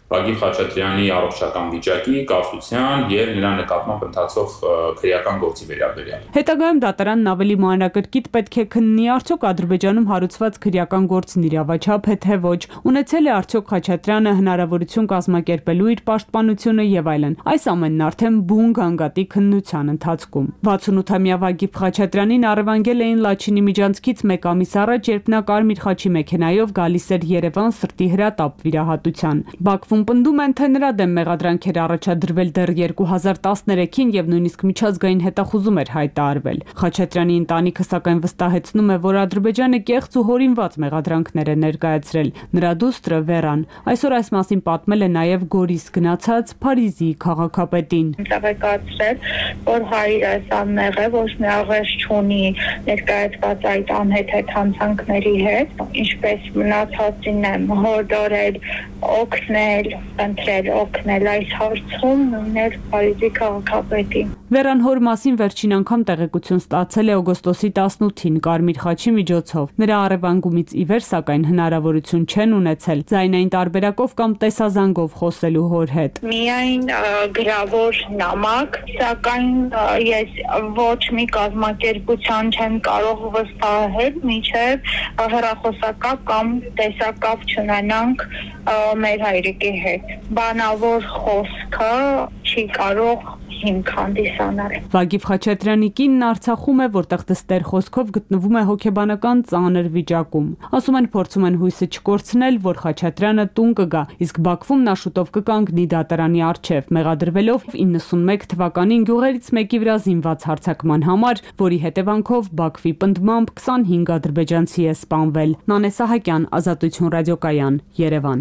Վագիվ Խաչատրյանի առողջական վիճակի, կացության եւ նրա նկատմամբ ընթացող քրեական գործի վերաբերյալ։ Հետագայում դատարանն ավելի մանրակրկիտ պետք է քննի արդյոք Ադրբեջանում հարուցված քրեական գործն իրավաչափ է թե ոչ, ունեցել է արդյոք Խաչատրյանը հնարավորություն կազմակերպելու իր պաշտպանությունը եւ այլն։ Այս ամենն արդեն բուն գանգատի քննության ընթացքում։ 68-ամյա Վագիվ Խաչատրյանին առևանգել էին Լաչինի միջանցքից 1 ամիս առաջ, երբ նա կարմիր խաչի մեքենայով գալիս էր Երևան սրտի հրատապ վիրահատության։ Բաքվում պնդում են, թե նրա դեմ մեղադրանքեր առաջադրվել դեռ 2013-ին եւ նույնիսկ միջազգային հետախուզում էր հայտարարվել։ Խաչատրյանի ընտանիքը սակայն վստահեցնում է, որ Ադրբեջանը կեղծ ու հորինված մեղադրանքներ է ներկայացրել։ Նրա դուստրը Վերան այսօր այս մասին պատմել է նաեւ Գորիս գնացած Փարիզի քաղաքապետին։ Տեղեկացրել, որ հայրս անմեղ է, ոչ մի աղերս չունի ներկայացված այդ անհեթեթ հանցանքների հետ, ինչպես մնացածին եմ հորդորել օգնել, ընտրել օգնել այս հարցում նույնիսկ Փարիզի քաղաքապետին։ Վերան հոր մասին վերջին անգամ տեղեկություն ստացել է օգոստոսի 18-ին Կարմիր խաչի միջոցով։ Նրա առևանգումից ի վեր սակայն հնարավորություն չեն ունեցել ձայնային տարբերակով կամ տեսազանգով խոսելու հոր հետ։ Միայն գրավոր նամակ, սակայն ես ոչ մի կազմակերպության չեմ կարող վստահել, մինչև հեռախոսակապ կամ տեսակապ չունենանք մեր հայրիկի հետ։ Բանավոր խոսքը չի կարող հիմք հանդիսանալ։ Վագիվ Խաչատրյանի կինն Արցախում է, որտեղ դստեր խոսքով գտնվում է հոգեբանական ծանր վիճակում։ Ասում են փորձում են հույսը չկորցնել, որ Խաչատրյանը տուն կգա, իսկ Բաքվում նա շուտով կկանգնի դատարանի առջև, մեղադրվելով 91 թվականին գյուղերից մեկի վրա զինված հարձակման համար, որի հետևանքով Բաքվի պնդմամբ 25 ադրբեջանցի է սպանվել։ Նանե Սահակյան, Ազատություն ռադիոկայան, Երևան։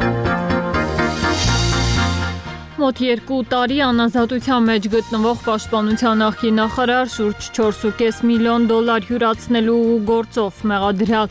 Մոտ 2 տարի անազատության մեջ գտնվող պաշտպանության նախկին նախարար շուրջ 4.5 միլիոն դոլար յուրացնելու գործով մեղադրյալ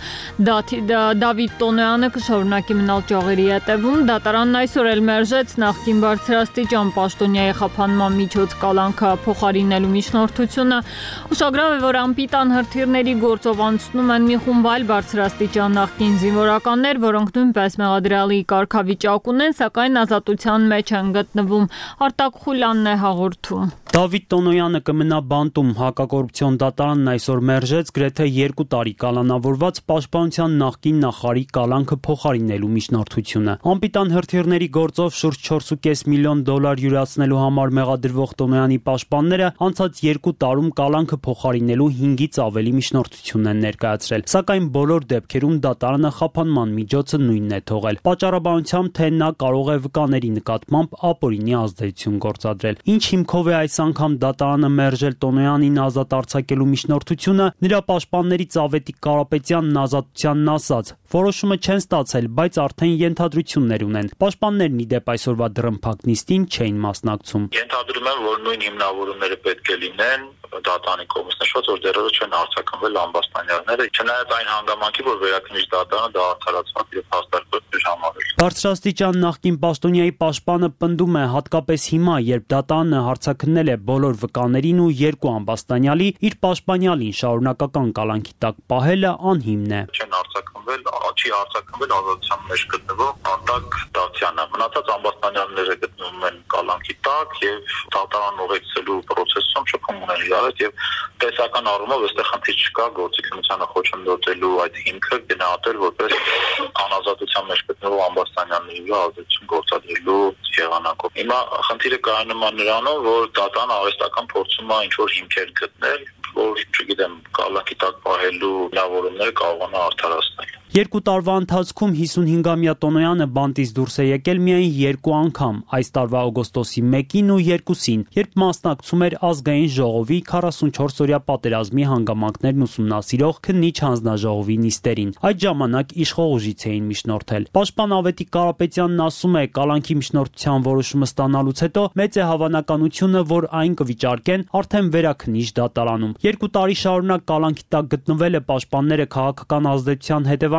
Դավիթ Տոնոյանը կշարունակի մնալ ճաղերի հետևում։ Դատարանն այսօր էլ մերժեց նախկին բարձրաստիճան պաշտոնյայի խափանման միջոց կալանքը փոխարինելու միջնորդությունը։ Ուշագրավ է, որ անպիտան հրթիռների գործով անցնում են մի խումբ այլ բարձրաստիճան նախկին զինվորականներ, որոնք նույնպես մեղադրյալի կարգավիճակ ունեն, սակայն ազատության մեջ են գտնվում։ Արտակ Խուլյանն է հաղորդում։ Դավիթ Տոնոյանը կմնա բանտում։ Հակակոռուպցիոն դատարանն այսօր մերժեց գրեթե 2 տարի կալանավորված պաշտպանության նախկին նախարարի կալանքը փոխարինելու միջնորդությունը։ Անպիտան հրթիռների գործով շուրջ 4.5 միլիոն դոլար յուրացնելու համար մեղադրվող Տոնոյանի պաշտպանները անցած 2 տարում կալանքը փոխարինելու 5-ից ավելի միջնորդություն են ներկայացրել։ Սակայն բոլոր դեպքերում դատարանը խափանման միջոցը նույնն է թողել։ Պատճառաբանությամբ, թե նա կարող է վկաների նկատմամբ ապօրինի ազդեցություն գործադրել։ Ինչ հիմքով է այս անգամ դատարանը մերժել Տոնոյանին ազատ արձակելու միջնորդությունը, նրա պաշտպաններից Ավետիք Կարապետյանն ազատությանն ասաց. որոշումը չեն ստացել, բայց արդեն ենթադրություններ ունեն։ Պաշտպաններն ի դեպ այսօրվա դռնփակ նիստին չէին մասնակցում։ Ենթադրում եմ, որ նույն հիմնավորումները պետք է լինեն դատարանի կողմից նշված, որ դեռևս չեն արձակնվել ամբաստանյալները, չնայած այն հանգամանքի, որ վերաքննիչ դատարանը դա արդարացված եւ հաստատված էր համարել։ Բարձրաստիճան նախկին պաշտոնյայի պաշտպանը պնդում է, հատկապես հիմա, երբ դատարանը հարցաքննել է բոլոր վկաներին ու 2 ամբաստանյալի, իր պաշտպանյալին շարունակական կալանքի տակ պահելը անհիմն է։ Չեն արձակնվել, չի արձակնվել ազատության մեջ գտնվող Արտակ Դավթյանը։ Մնացած ամբաստանյալները գտնվում են կալանքի տակ եւ դատարան ուղեկցելու process-ում շփում ունեն իրար հետ եւ տեսական առումով այստեղ խնդիր չկա գործիքնությանը խոչընդոտելու այդ հիմքը գնահատել որպես անազատության մեջ գտնվող ամբաստանյալների վրա ազդեցություն գործադրելու եղանակով։ Հիմա խնդիրը կայանում է նրանում, որ դատարանը արհեստական փորձում է ինչ-որ հիմքեր գտնել, որ, չգիտեմ, կալանքի տակ պահելու հնարավորությունները կարողանա արդարացնել։ 2 տարվա ընթացքում 55-ամյա Տոնոյանը բանտից դուրս է եկել միայն 2 անգամ, այս տարվա օգոստոսի 1-ին ու 2-ին, երբ մասնակցում էր ազգային ժողովի 44-օրյա պատերազմի հանգամանքներն ուսումնասիրող քննիչ հանձնաժողովի նիստերին։ Այդ ժամանակ իշխող ուժից էին միջնորդել։ Պաշտպան Ավետիք Կարապետյանն ասում է, կալանքի միջնորդության որոշումը ստանալուց հետո մեծ է հավանականությունը, որ այն կվիճարկեն արդեն վերաքննիչ դատարանում։ 2 տարի շարունակ կալանքի տակ գտնվելը պաշտպանները քաղաքական ազդեցության հետևանքով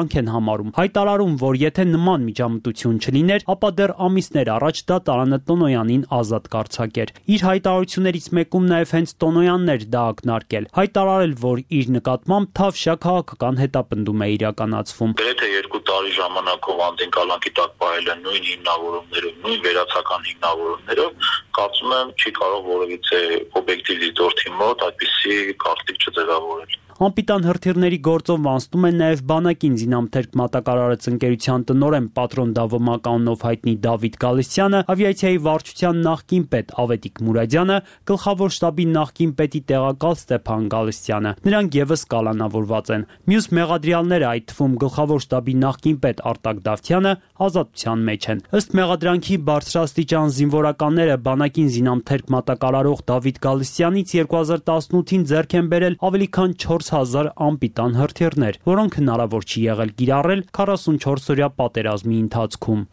կյանք են համարում։ Հայտարարում, որ եթե նման միջամտություն չլիներ, ապա դեռ ամիսներ առաջ դատարանը Տոնոյանին ազատ կարձակեր։ Իր հայտարարություններից մեկում նաև հենց Տոնոյանն էր դա ակնարկել, հայտարարել, որ իր նկատմամբ թավշյա քաղաքական հետապնդում է իրականացվում։ Գրեթե 2 տարի ժամանակով անձին կալանքի տակ պահել են նույն հիմնավորումներով, նույն վերացական հիմնավորումներով, կարծում եմ չի կարող որևիցե օբյեկտիվ դիտորդի մոտ այդպիսի կարծիք չձևավորել։ Անպիտան հրթիռների գործով անցնում է նաև բանակին զինամթերք մատակարարած ընկերության տնօրեն պատրոն Դավոմականով հայտնի Դավիթ Գալստյանը, ավիացիայի վարչության նախկին պետ Ավետիք Մուրադյանը, գլխավոր շտաբի նախկին պետի տեղակալ Ստեփան Գալստյանը։ Նրանք եւս կալանավորված են։ Մյուս մեղադրյալները, այդ թվում գլխավոր շտաբի նախկին պետ Արտակ Դավթյանը, ազատության մեջ են։ Ըստ մեղադրանքի բարձրաստիճան զինվորականները բանակին զինամթերք մատակարարող Դավիթ Գալստյանից 2018-ին ձեռք են բերել ավելի քան 4000 անպիտան հրթիռներ, որոնք հնարավոր չի եղել կիրառել 44-օրյա պատերազմի ընթացքում։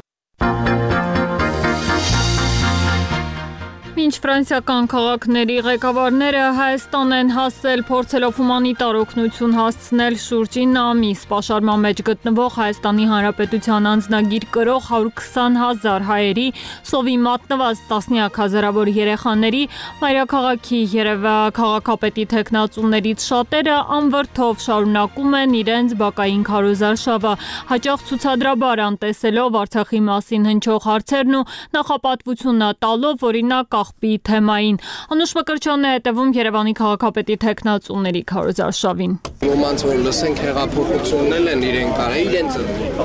Մինչ ֆրանսիական քաղաքների ղեկավարները Հայաստան են հասել, փորձելով հումանիտար օգնություն հասցնել շուրջ 9 ամիս պաշարման մեջ գտնվող Հայաստանի Հանրապետության անձնագիր կրող 120,000 հայերի, սովի մատնված տասնյակ հազարավոր երեխաների, մայրաքաղաքի եւ քաղաքապետի թեկնածուներից շատերը անվրդով շարունակում են իրենց բակային քարոզարշավը, հաճախ ցուցադրաբար անտեսելով Արցախի մասին հնչող հարցերն ու նախապատվությունը տալով, օրինակ աղբի թեմային։ Անուշ Մկրտչյանն է հետևում Երևանի քաղաքապետի թեկնածուների քարոզարշավին։ Ոմանց որ լսենք հեղափոխությունն են իրենք կարա իրենց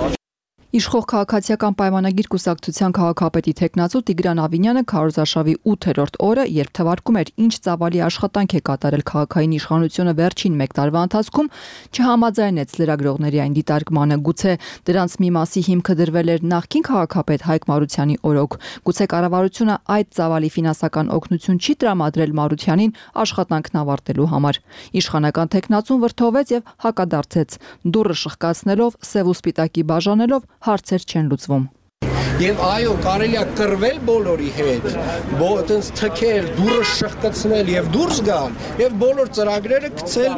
Իշխող քաղաքացիական պայմանագիր կուսակցության քաղաքապետի թեկնածու Տիգրան Ավինյանը քարոզարշավի 8-րդ օրը, երբ թվարկում էր ինչ ծավալի աշխատանք է կատարել քաղաքային իշխանությունը վերջին 1 տարվա ընթացքում, չհամաձայնեց լրագրողների այն դիտարկմանը, գուցե դրանց մի մասի հիմքը դրվել էր նախկին քաղաքապետ Հայկ Մարությանի օրոք, գուցե կառավարությունը այդ ծավալի ֆինանսական օգնություն չի տրամադրել Մարությանին աշխատանքն ավարտելու համար։ Իշխանական թեկնածուն վրդովեց եւ հակադարձեց, դուռը շղկացնելով, սև ու սպիտակի բաժանելով հարցեր չեն լուծվում։ Եվ այո, կարելի է կռվել բոլորի հետ, այտենց թքել, դուրս շղկացնել եւ դուրս գալ, եւ բոլոր ծրագրերը գցել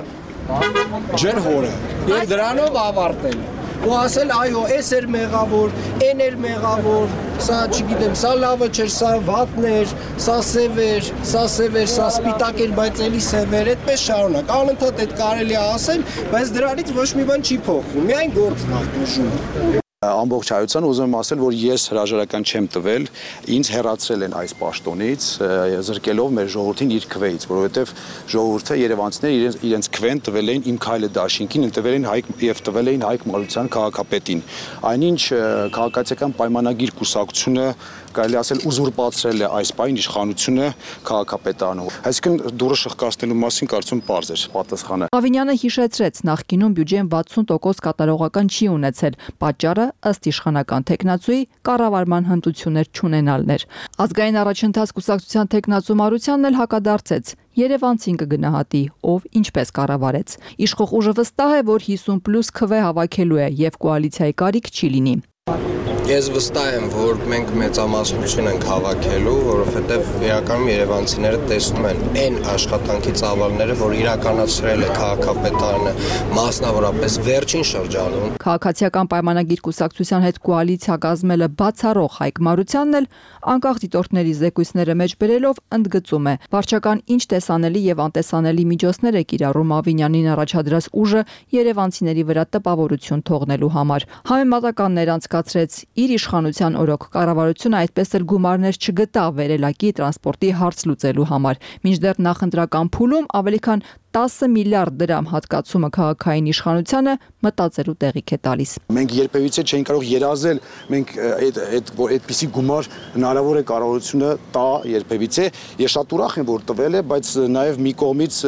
ջրհորը, եւ դրանով ավարտել։ Ու ասել այո, էս էր մեղավոր, այն էր մեղավոր, սա չգիտեմ, սա լավը չէր, սա վատն էր, սա սև էր, սա սպիտակ էր, բայց էլի սև էր, այդպես շարունակ։ Անընդհատ այդ կարելի է ասել, բայց դրանից ոչ մի բան չի փոխվում, միայն գործն է դժում։ Ամբողջ հայության ուզում եմ ասել, որ ես հրաժարական չեմ տվել, ինձ հեռացրել են այս պաշտոնից, զրկելով մեր ժողովրդին իր քվեից, որովհետև ժողովուրդը երևանցիները իրենց քվեն տվել էին իմ քայլը դաշինքին, տվել էին Հայկ Մարության քաղաքապետին։ Այնինչ քաղաքացիական պայմանագիր կուսակցությունը կարելի ասել ուզուրպացրել է այս պահին իշխանությունը քաղաքապետանով։ Այսինքն դուրը շղկացնելու մասին կարծում պարզ էր պատասխանը։ Ավինյանը հիշեցրեց, նախկինում բյուջեն 60% կատարողական չի ունեցել, պատճառը ըստ իշխանական թեկնածուի կառավարման հմտություններ չունենալն էր։ Ազգային առաջընթաց կուսակցության թեկնածու Մարությանն էլ հակադարձեց։ Երևանցին կգնահատի, ով ինչպես կառավարեց։ Իշխող ուժը վստահ է, որ 50+ քվե հավաքելու է եւ կոալիցիայի կարիք չի լինի։ Ես վստահ եմ, որ մենք մեծամասնություն ենք հավաքելու, որովհետև իրականում երևանցիները տեսնում են այն աշխատանքի ծավալները, որ իրականացրել է քաղաքապետարանը, մասնավորապես վերջին շրջանում։ Քաղաքացիական պայմանագիր կուսակցության հետ կոալիցիա կազմելը բացառող Հայկ Մարությանն էլ անկախ դիտորդների զեկույցները մեջ բերելով ընդգծում է. վարչական ինչ տեսանելի եւ անտեսանելի միջոցներ է կիրառում Ավինյանին առաջադրած ուժը երևանցիների վրա տպավորություն թողնելու համար։ Համեմատականներ անցկացրեց իր իշխանության օրոք կառավարությունը այդպես էլ գումարներ չգտավ վերելակի տրանսպորտի հարց լուծելու համար։ Մինչդեռ նախընտրական փուլում ավելի քան 10 միլիարդ դրամ հատկացումը քաղաքային իշխանությանը մտածելու տեղիք է տալիս։ Մենք երբևիցե չէին կարող երազել, մենք որ այդպիսի գումար հնարավոր է կառավարությունը տա երբևիցե։ Ես շատ ուրախ եմ, որ տվել է, բայց նաև մի կողմից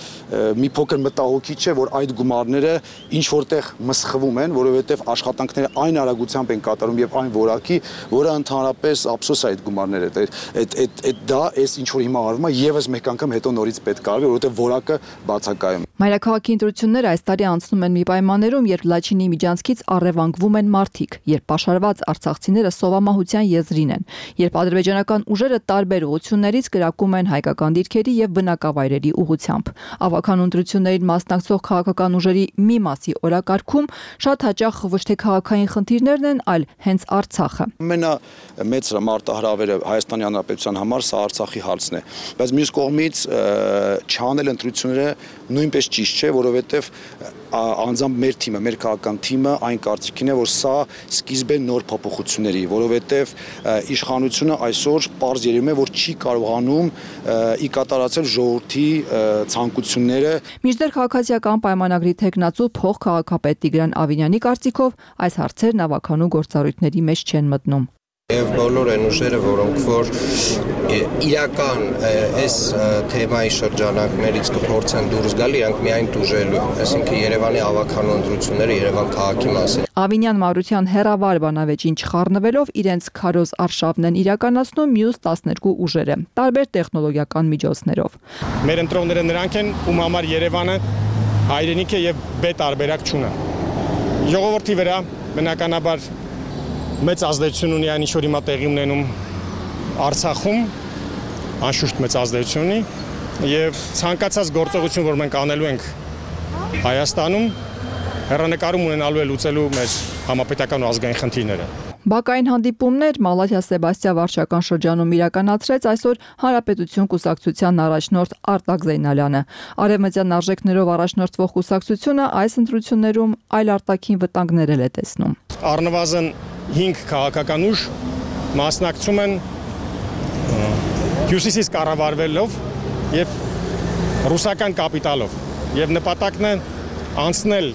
մի փոքր մտահոգիչ է, որ այդ գումարները ինչ որտեղ մսխվում են, որովհետև աշխատանքները այն արագությամբ են կատարում եւ այն որակի, որը ընդհանրապես ափսոս է այդ գումարները։ Դա էս ինչ որ հիմա արվում է, եւս մեկ անգամ հետո նորից պետք է արվի, որովհետև որակը բացակայում։ Մայրաքաղաքի ընտրությունները այս տարի անցնում են մի պայմաններում, երբ Լաչինի միջանցքից առևանգվում են մարդիկ, երբ պաշարված արցախցիները սովամահության եզրին են, երբ ադրբեջանական ուժերը տարբեր ուղություններից կրակում են հայկական դիրքերի եւ բնակավայրերի ուղությամբ։ Ավագանու ընտրություններին մասնակցող քաղաքական ուժերի մի մասի օրակարգում շատ հաճախ ոչ թե քաղաքային խնդիրներն են, այլ հենց Արցախը։ Ամենամեծ մարտահրավերը Հայաստանի Հանրապետության համար սա Արցախի հարցն է, բայց մյուս կողմից չանել ընտրությունները նույնպես ճիշտ չէ, որովհետև անձամբ մեր թիմը, մեր քաղաքական թիմը այն կարծիքին է, որ սա սկիզբ է նոր փոփոխությունների, որովհետև իշխանությունը այսօր պարզ երևում է, որ չի կարողանում ի կատարածել ժողովրդի ցանկությունները։ Մինչդեռ քաղաքացիական պայմանագրի թեկնածու փոխքաղաքապետ Տիգրան Ավինյանի կարծիքով այս հարցերն ավագանու գործառույթների մեջ չեն մտնում։ Եվ բոլոր այն ուժերը, որոնք որ իրական այս թեմայի շրջանակներից կփորձեն դուրս գալ, իրանք միայն տուժելու են, այսինքն Երևանի ավագանու ընտրությունները Երևան քաղաքի մասին։ Ավինյան Մարության հերավար բանավեճին չխառնվելով իրենց քարոզ արշավն են իրականացնում մյուս 12 ուժերը, տարբեր տեխնոլոգիական միջոցներով։ Մեր ընտրողները նրանք են, ում համար Երևանը հայրենիք է եւ բետարբերակ չունի։ Ժողովրդի վրա բնականաբար մեծ ազդեցություն ունի այն ինչ որ հիմա տեղի ունենում Արցախում, անշուշտ մեծ ազդեցություն ունի եւ ցանկացած գործողություն, որ մենք անելու ենք Հայաստանում, հեռանկարում ունենալու է լուծելու մեր համապետական ու ազգային խնդիրները։ Բակային հանդիպումներ Մալաթիա Սեբաստիա վարչական շրջանում իրականացրեց այսօր Հանրապետություն կուսակցության առաջնորդ Արտակ Զեյնալյանը։ Արևմտյան արժեքներով առաջնորդվող կուսակցությունը այս ընտրություններում այլ արտաքին վտանգներ է տեսնում։ Առնվազն 5 քաղաքական ուժ մասնակցում են հյուսիսից կառավարվելով եւ ռուսական կապիտալով եւ նպատակն է անցնել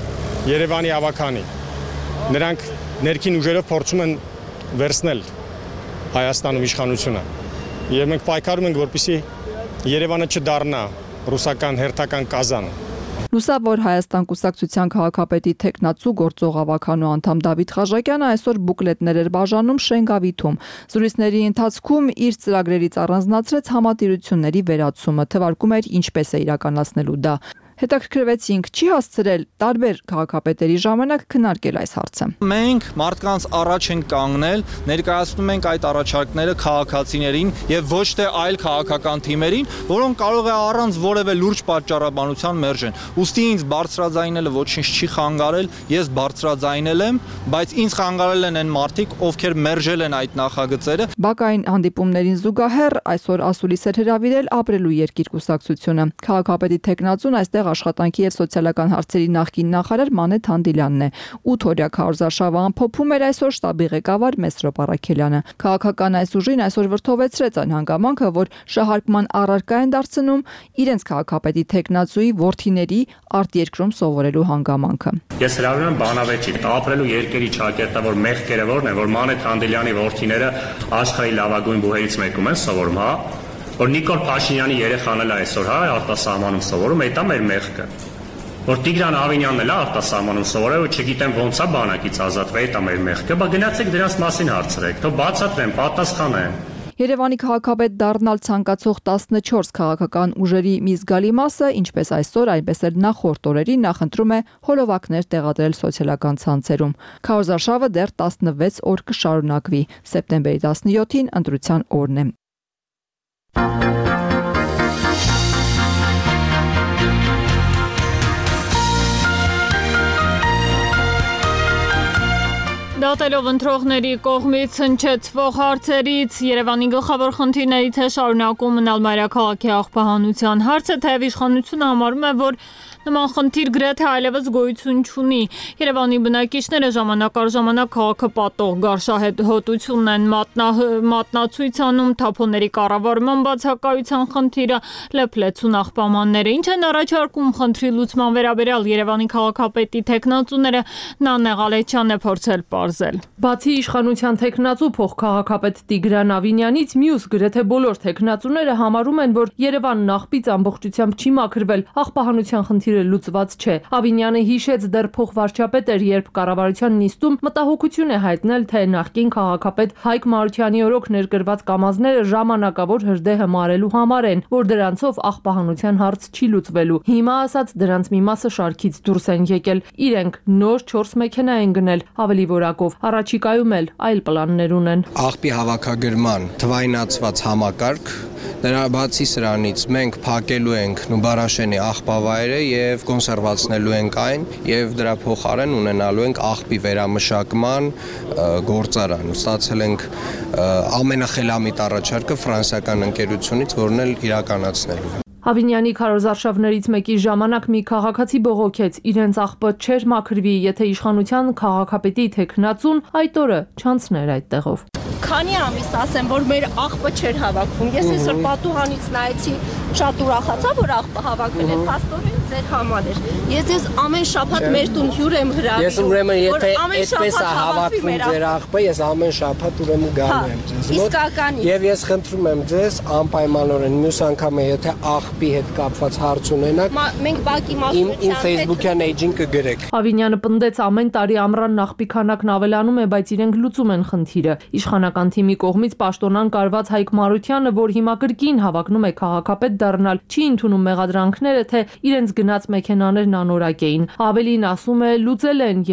Երևանի ավագանի։ Նրանք ներքին ուժերով փորձում են վերցնել Հայաստանում իշխանությունը եւ մենք պայքարում ենք, որպեսզի Երևանը չդառնա ռուսական հերթական կազան։ Լուսավոր Հայաստան կուսակցության քաղաքապետի թեկնածու գործող ավագանու անդամ Դավիթ Խաչակյանը այսօր բուկլետներ էր բաժանում Շենգավիթում։ Զրույցների ընթացքում իր ծրագրերից առանձնացրեց համատիրությունների վերացումը, թվարկում էր ինչպես է իրականացնելու դա։ Հետաքրքրվեցինք, չի հասցրել տարբեր քաղաքապետերի ժամանակ քննարկել այս հարցը։ Մենք մարդկանց առաջ ենք կանգնել, ներկայացնում ենք այդ առաջարկները քաղաքացիներին եւ ոչ թե այլ քաղաքական թիմերին, որոնք կարող է առանց որևէ լուրջ պատճառաբանության մերժեն։ Ուստի ինձ բարձրաձայնելը ոչինչ չի խանգարել, ես բարձրաձայնել եմ, բայց ինձ խանգարել են այն մարդիկ, ովքեր մերժել են այդ նախագծերը։ Բակային հանդիպումներին զուգահեռ այսօր ասուլիս էր հրավիրել Ապրելու երկիր կուսակցությունը։ Քաղաքապետի թեկնածուն այստեղ աշխատանքի եւ սոցիալական հարցերի նախկին նախարար Մանեթ Հանդիլյանն է։ 8 օրյա քարոզարշավը ամփոփում էր այսօր շտաբի ղեկավար Մեսրոպ Առաքելյանը։ Քաղաքական այս ուժին այսօր վրթովեցրեց այն հանգամանքը, որ շահարկման առարկա են դարձնում իրենց քաղաքապետի թեկնածուի որդիների արտերկրում սովորելու հանգամանքը։ Ես հրավիրում եմ բանավեճի Ապրելու երկերի ճակերտավոր մեղքերը որն է, որ Մանեթ Հանդիլյանի որդիները աշխարհի լավագույն բուհերից մեկում են սովորում, հա, որ Նիկոլ Փաշինյանի երեխան էլ այսօր հա արտասահմանում սովորում, դա մեր մեղքը։ Որ Տիգրան Ավինյանն էլ արտասահմանում սովորել ու չգիտեմ ոնց է բանակից ազատվել, դա մեր մեղքը, բա գնացեք դրանց մասին հարցրեք, թող բացատրեն, պատասխանեն։ Երևանի քաղաքապետ դառնալ ցանկացող 14 քաղաքական ուժերի մի զգալի մասը, ինչպես այսօր, այնպես էլ նախորդ օրերին նախընտրում է հոլովակներ տեղադրել սոցիալական ցանցերում։ Քարոզարշավը դեռ 16 օր կշարունակվի։ Սեպտեմբերի 17-ին ընտրության օրն է։ Դատելով ընտրողների կողմից հնչեցվող հարցերից Երևանի գլխավոր խնդիրներից է շարունակում մնալ մայրաքաղաքի աղբահանության հարցը, թեև իշխանությունը համարում է, որ նման խնդիր գրեթե այլևս գոյություն չունի։ Երևանի բնակիչները ժամանակ առ ժամանակ քաղաքը պատող գարշահոտությունն են մատնացույց անում, թափոնների կառավարման բացակայության խնդիրը, լեփլեցուն աղբամանները, ինչ են առաջարկում խնդրի լուծման վերաբերյալ Երևանի քաղաքապետի թեկնածուները Նանե Ղալեչյանն է փորձել պարզել։ սկսել։ Բացի իշխանության տեխնացու փոխքաղաքապետ Տիգրան Ավինյանից, մյուս գրեթե բոլոր տեխնացուները համարում են, որ Երևանն աղբից ամբողջությամբ չի մաքրվել, աղբահանության խնդիրը լուծված չէ։ Ավինյանը հիշեց, դեռ փոխվարչապետ էր, երբ կառավարության նիստում մտահոգություն է հայտնել, թե նախկին քաղաքապետ Հայկ Մարությանի օրոք ներկրված կամազները ժամանակավոր հրդեհը մարելու համար են, որ դրանցով աղբահանության հարց չի լուծվելու։ Հիմա ասած դրանց մի մասը շարքից դուրս են եկել։ Իրենք նոր 4 մեքենա են գնել, ավելի որակով։ Առաջիկայում էլ այլ պլաններ ունեն։ Աղբի հավաքագրման թվայնացված համակարգ, դրա բացի սրանից մենք փակելու ենք Նուբարաշենի աղբավայրը եւ կոնսերվացնելու ենք այն եւ դրա փոխարեն ունենալու ենք աղբի վերամշակման գործարան։ Ստացել ենք ամենախելամիտ առաջարկը ֆրանսիական ընկերությունից, որն էլ իրականացնելու է։ Ավինյանի քարոզարշավներից մեկի ժամանակ մի քաղաքացի բողոքեց, իրենց աղբը չէր մաքրվի, եթե իշխանության քաղաքապետի տեխնացուն այդ օրը չանցներ այդտեղով։ Քանի ամիս ասեմ, որ մեր աղբը չէր հավաքվում։ Ես այսօր պատուհանից նայեցի, շատ ուրախացա, որ աղբը հավաքվել է, փաստորեն ձեր համար էր։ Ես ամեն շաբաթ մեր տուն հյուր եմ հրավիրում։ Ես ուրեմն եթե այդպես է հավաքվում ձեր աղբը, ես ամեն շաբաթ ուրեմն գալու եմ ձեզ մոտ։ Իսկականից։ Եվ ես խնդրում եմ ձեզ անպայմանորեն մյուս անգամ եթե աղբի հետ կապված հարց ունենաք, մենք բակի մաքրության իմ Facebook-յան էջին կգրեք։ Ավինյանը պնդեց, ամեն տարի ամռան աղբի քանակն ավելանում է, բայց իրենք լուծում են խնդիրը։ Իշխանական թիմի կողմից պաշտոնան կարված Հայկ Մարությանը, որ հիմա կրկին հավակնում է քաղաքապետ դառնալ, չի ընդունում մեղադրանքները, թե իրենց գնաց մեքենաներն անորակ էին։ Ավելին ասում է, լուծել են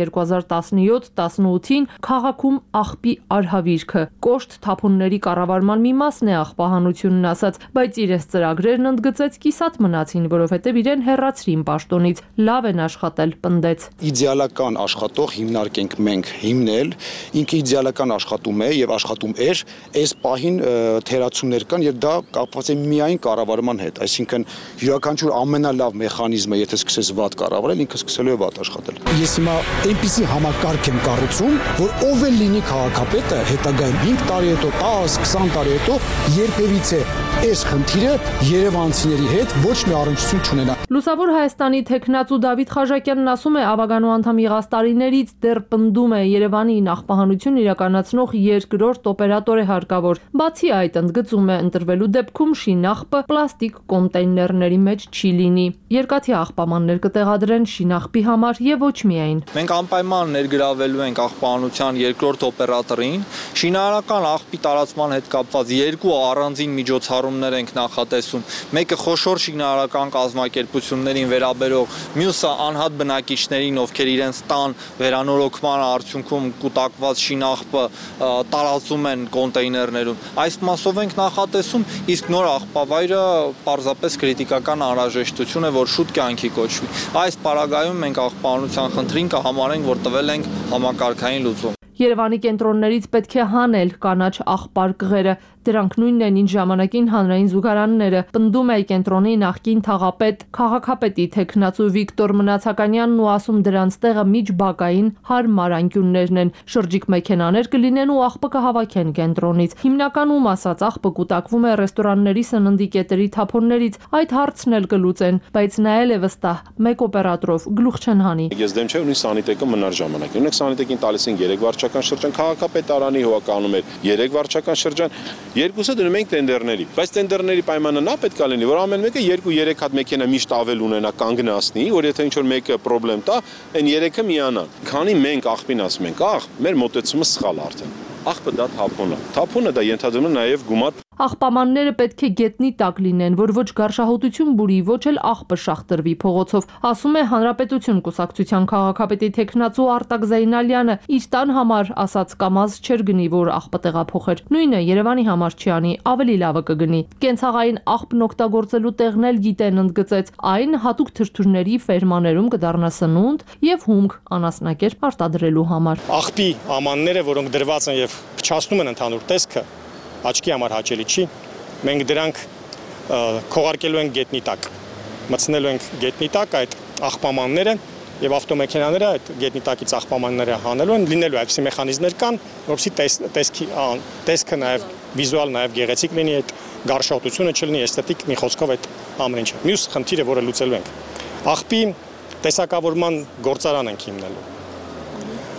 2017-18-ին քաղաքում աղբի արհավիրքը։ Կոշտ թափոնների կառավարման մի մասն է աղբահանությունն ասաց, բայց իրենց ծրագրերն ընդգծեց կիսատ մնացին, որովհետև իրեն հեռացրին պաշտոնից։ Լավ են աշխատել, պնդեց։ Իդեալական աշխատող հիմնարկենք մենք հիմնել, ինքը իդեալական աշխատում է եւ աշխատում էր, այս պահին թերացումներ կան եւ դա կապված է միայն կառավարման հետ, այսինքն յուրաքանչյուր ամենալավ մեխանիզմը, եթե սկսես վատ կառավարել, ինքը սկսելու է վատ աշխատել։ Ես հիմա այնպիսի համակարգ եմ կառուցում, որ ով էլ լինի քաղաքապետը հետագայում 5 տարի հետո, 10-20 տարի հետո երբևիցե այս խնդիրը երևանցիների հետ ոչ մի առնչություն չունենա։ Լուսավոր Հայաստանի տեխնացու Դավիթ Խաժակյանն ասում է, Ավագանու անդամ եղած տարիներից դեռ պնդում է Երևանի նախպահանություն իրականացնող երկրորդ օպերատոր է հարկավոր։ Բացի այդ, ընդգծում է, ընտրվելու դեպքում շինաղբը պլաստիկ կոնտեյներների մեջ չի լինի։ Երկաթի աղբամաններ կտեղադրեն շինաղբի համար եւ ոչ միայն։ Մենք անպայման ներգրավելու ենք աղբահանության երկրորդ օպերատորին։ Շինարարական աղբի տարածման հետ կապված երկու առանձին միջոցառումներ ենք նախատեսում։ Մեկը խոշոր շինարարական կազմակերպություններին վերաբերող, մյուսը անհատ բնակիչներին, ովքեր իրենց տան վերանորոգման արդյունքում կուտակված շինաղբը տարածում են կոնտեյներներում։ Այս մասով ենք նախատեսում, իսկ նոր աղբավայրը պարզապես քրիտիկական անհրաժեշտություն է, որ շուտ կյանքի կոչվի։ Այս պարագայում մենք աղբահանության խնդրին կհամարենք, որ տվել ենք համակարգային լուծում։ Երևանի կենտրոններից պետք է հանել կանաչ աղբարկղերը, դրանք նույնն են ինչ ժամանակին հանրային զուգարանները, պնդում է կենտրոնի նախկին թաղապետ, քաղաքապետի տեխնացու Վիկտոր Մնացականյանն ու ասում դրանց տեղը միջբակային հարմար անկյուններն են, շրջիկ մեքենաներ կլինեն ու աղբը կհավաքեն կենտրոնից։ Հիմնականում ասած աղբը կուտակվում է ռեստորանների սննդի կետերի թափոններից, այդ հարցն էլ կլուծեն, բայց նայել է վստահ, մեկ օպերատորով գլուխ չեն հանի։ Ես դեմ չէ, ունի սանիտեկը մնար ժամանակ։ Ունեք սանիտեկին տալիս են 3 վարչական շրջան, քաղաքապետարանի հողականում էր 3 վարչական շրջան, երկուսը դնում ենք տենդերների, բայց տենդերների պայմանը նա պետք է լինի, որ ամեն մեկը 2-3 հատ մեքենա միշտ ավել ունենա կանգնացնի, որ եթե ինչ-որ մեկը խնդրեմ տա, այն 3-ը միանան։ Քանի մենք աղբին ասում ենք, մեր մոտեցումը սխալ արդեն։ Աղբը դա թափոնը դա ենթադրում է նաև գումար։ Աղբամանները պետք է գետնի տակ լինեն, որ ոչ գարշահոտություն բուրի, ոչ էլ աղբը շախտրվի փողոցով, ասում է Հանրապետություն կուսակցության քաղաքապետի տեխնացու Արտակ Զեյնալյանը, իր տան համար ասած կամազ չէր գնի, որ աղբը տեղափոխեր։ Նույնը Երևանի համար չի անի, ավելի լավը կգնի։ Կենցաղային աղբն օգտագործելու տեղն էլ գիտեն, ընդգծեց, այն հատուկ թրթուրների ֆերմաներում կդառնա սնունդ եւ հումք անասնակերպ արտադրելու համար։ Աղբի ամանները, որոնք դրված են եւ փչացնում են ընդհանուր տեսքը, աչքի համար հաճելի չի, մենք դրանք քողարկելու ենք գետնի տակ, մտցնելու ենք գետնի տակ այդ աղբամանները եւ ավտոմեքենաները այդ գետնի տակից աղբամանները հանելու են, լինելու այդպիսի մեխանիզմներ կան, որովհետեւ տեսքը նաեւ վիզուալ նաեւ գեղեցիկ լինի, այդ գարշահոտությունը չլինի, էսթետիկ մի խոսքով այդ ամեն ինչը։ Մյուս խնդիրը, որը լուծելու ենք, աղբի տեսակավորման գործարան ենք հիմնելու։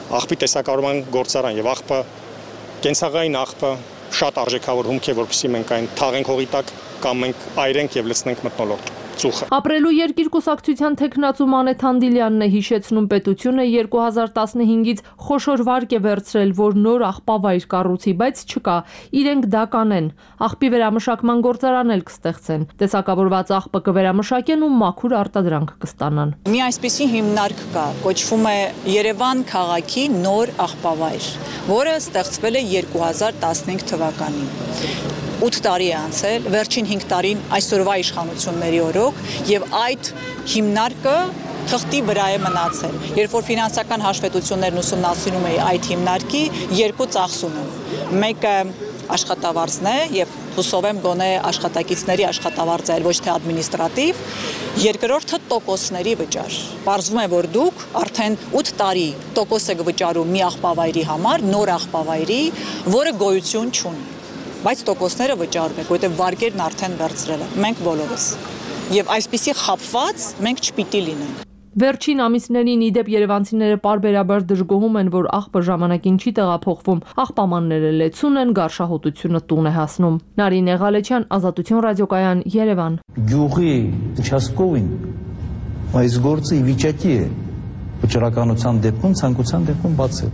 աղբի տեսակարարման գործարան եւ աղբը կենցաղային աղբը շատ արժեքավոր հումք է, որովհետեւ մենք այն թաղենք հողի տակ կամ մենք այրենք եւ լցնենք մթնոլորտ ծուխը։ Ապրելու երկիր կուսակցության թեկնածու Մանեթ Անդիլյանն է հիշեցնում, պետությունը 2015-ից խոշոր վարկ է վերցրել, որ նոր աղբավայր կառուցի, բայց չկա, իրենք դա կանեն։ Աղբի վերամշակման գործարան էլ կստեղծեն։ Տեսակավորված աղբը կվերամշակեն ու մաքուր արտադրանք կստանան։ Մի այսպիսի հիմնարկ կա, կոչվում է Երևան քաղաքի նոր աղբավայր, որը ստեղծվել է 2015 թվականին։ 8 տարի է անցել, վերջին 5 տարին այսօրվա իշխանությունների օրոք եւ այդ հիմնարկը թղթի վրա է մնացել։ Երբ որ ֆինանսական հաշվետվություններն ուսումնասիրում էի այդ հիմնարկի, երկու ծախսում եմ։ Մեկը աշխատավարձն է եւ հուսով եմ գոնե աշխատակիցների աշխատավարձը այլ ոչ թե ադմինիստրատիվ, երկրորդը տոկոսների վճար։ Պարզվում է, որ դուք արդեն 8 տարի տոկոս եք վճարում մի աղբավայրի համար, նոր աղբավայրի, որը գոյություն չունի։ Բայց տոկոսները վճարում եք, որովհետև վարկերն արդեն վերցրել են, մենք բոլորս։ Եվ այսպիսի խաբված մենք չպիտի լինենք։ Վերջին ամիսներին իդեպ երևանցիները պարբերաբար դժգոհում են, որ աղբը ժամանակին չի տեղափոխվում, աղբամանները լեցուն են, գարշահոտությունը տուն է հասնում։ Նարինե Ղալեչյան, Ազատություն ռադիոկայան, Երևան։ Գյուղի участковին այս գործը ի վիճակի է վճռականության դեպքում, ցանկության դեպքում բացել։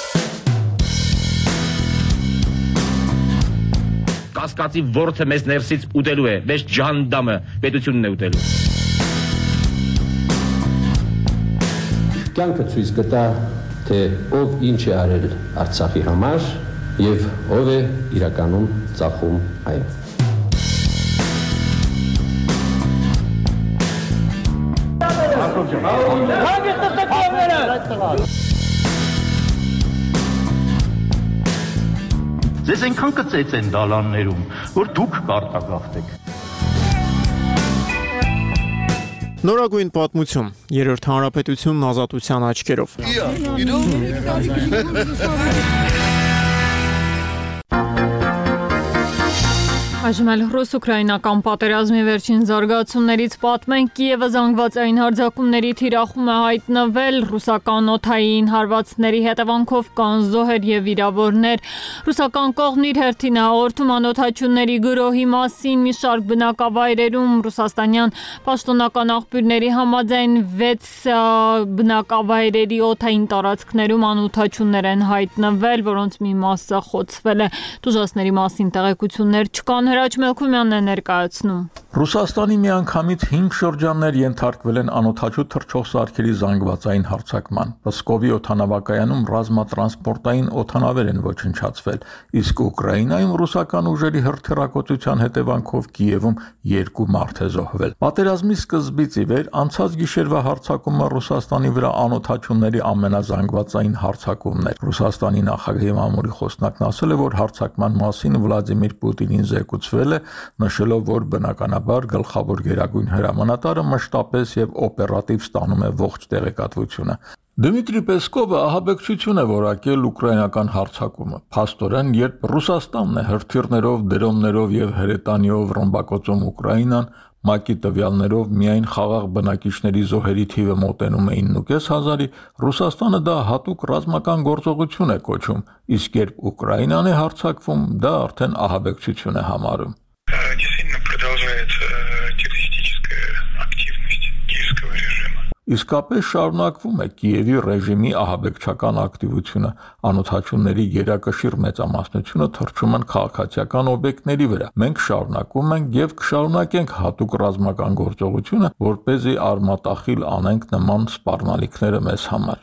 Կասկածի ворթը մեզ ներսից ուտելու է, մեզ ջանդամը պետությունն է ուտելու։ Կյանքը ցույց կտա, թե ով ինչ է արել Արցախի համար եւ ով է իրականում ծախում այն։ Ձեզ այնքան կծեց են դալաններում, որ դուք կարտագաղթեք։ Նորագույն պատմություն, երրորդ հանրապետությունն ազատության աչքերով։ Այժմ էլ ռուս-ուկրաինական պատերազմի վերջին զարգացումներից պատմենք։ Կիևը զանգվածային հարձակումների թիրախում է հայտնվել, ռուսական օդային հարվածների հետևանքով կան զոհեր եւ վիրավորներ։ Ռուսական կողմն իր հերթին հաղորդում անօդաչուների գրոհի մասին մի շարք բնակավայրերում ռուսաստանյան պաշտոնական աղբյուրների համաձայն 6 բնակավայրերի օդային տարածքներում անօդաչուներ են հայտնվել, որոնց մի մասը խոցվել է։ Տուժածների մասին տեղեկություններ չկան։ Հրաչ Մելքումյանն է ներկայացնում։ Ռուսաստանի միանգամից 5 շրջաններ ենթարկվել են անօդաչու թռչող սարքերի զանգվածային հարձակման։ Պսկովի օդանավակայանում ռազմատրանսպորտային օդանավեր են ոչնչացվել, իսկ Ուկրաինայում ռուսական ուժերի հրթիռակոծության հետևանքով Կիևում 2 մարդ է զոհվել։ Պատերազմի սկզբից ի վեր անցած գիշերվա հարձակումը Ռուսաստանի վրա անօդաչուների ամենազանգվածային հարձակումն էր։ Ռուսաստանի նախագահի մամուլի խոսնակն ասել է, որ հարձակման մասին Վլադիմիր Պուտինին զեկուցվել է, նշելով, որ բնականաբար գլխավոր գերագույն հրամանատարը մշտապես եւ օպերատիվ ստանում է ողջ տեղեկատվությունը։ Դմիտրի Պեսկովը ահաբեկչություն է որակել ուկրաինական հարձակումը։ Փաստորեն, երբ Ռուսաստանն է հրթիռներով, դրոններով եւ հրետանիով ռմբակոծում Ուկրաինան, ՄԱԿ-ի տվյալներով միայն խաղաղ բնակիչների զոհերի թիվը մոտենում է 9.500-ի, Ռուսաստանը դա հատուկ ռազմական գործողություն է կոչում, իսկ երբ Ուկրաինան է հարձակվում, դա արդեն ահաբեկչություն է համարում։ Իսկապես շարունակվում է Կիևի ռեժիմի ահաբեկչական ակտիվությունը, անօդաչուների գերակշիռ մեծամասնությունը թռչում են քաղաքացիական օբյեկտների վրա։ Մենք շարունակում ենք եւ կշարունակենք հատուկ ռազմական գործողությունը, որպեսզի արմատախիլ անենք նման սպառնալիքները մեզ համար։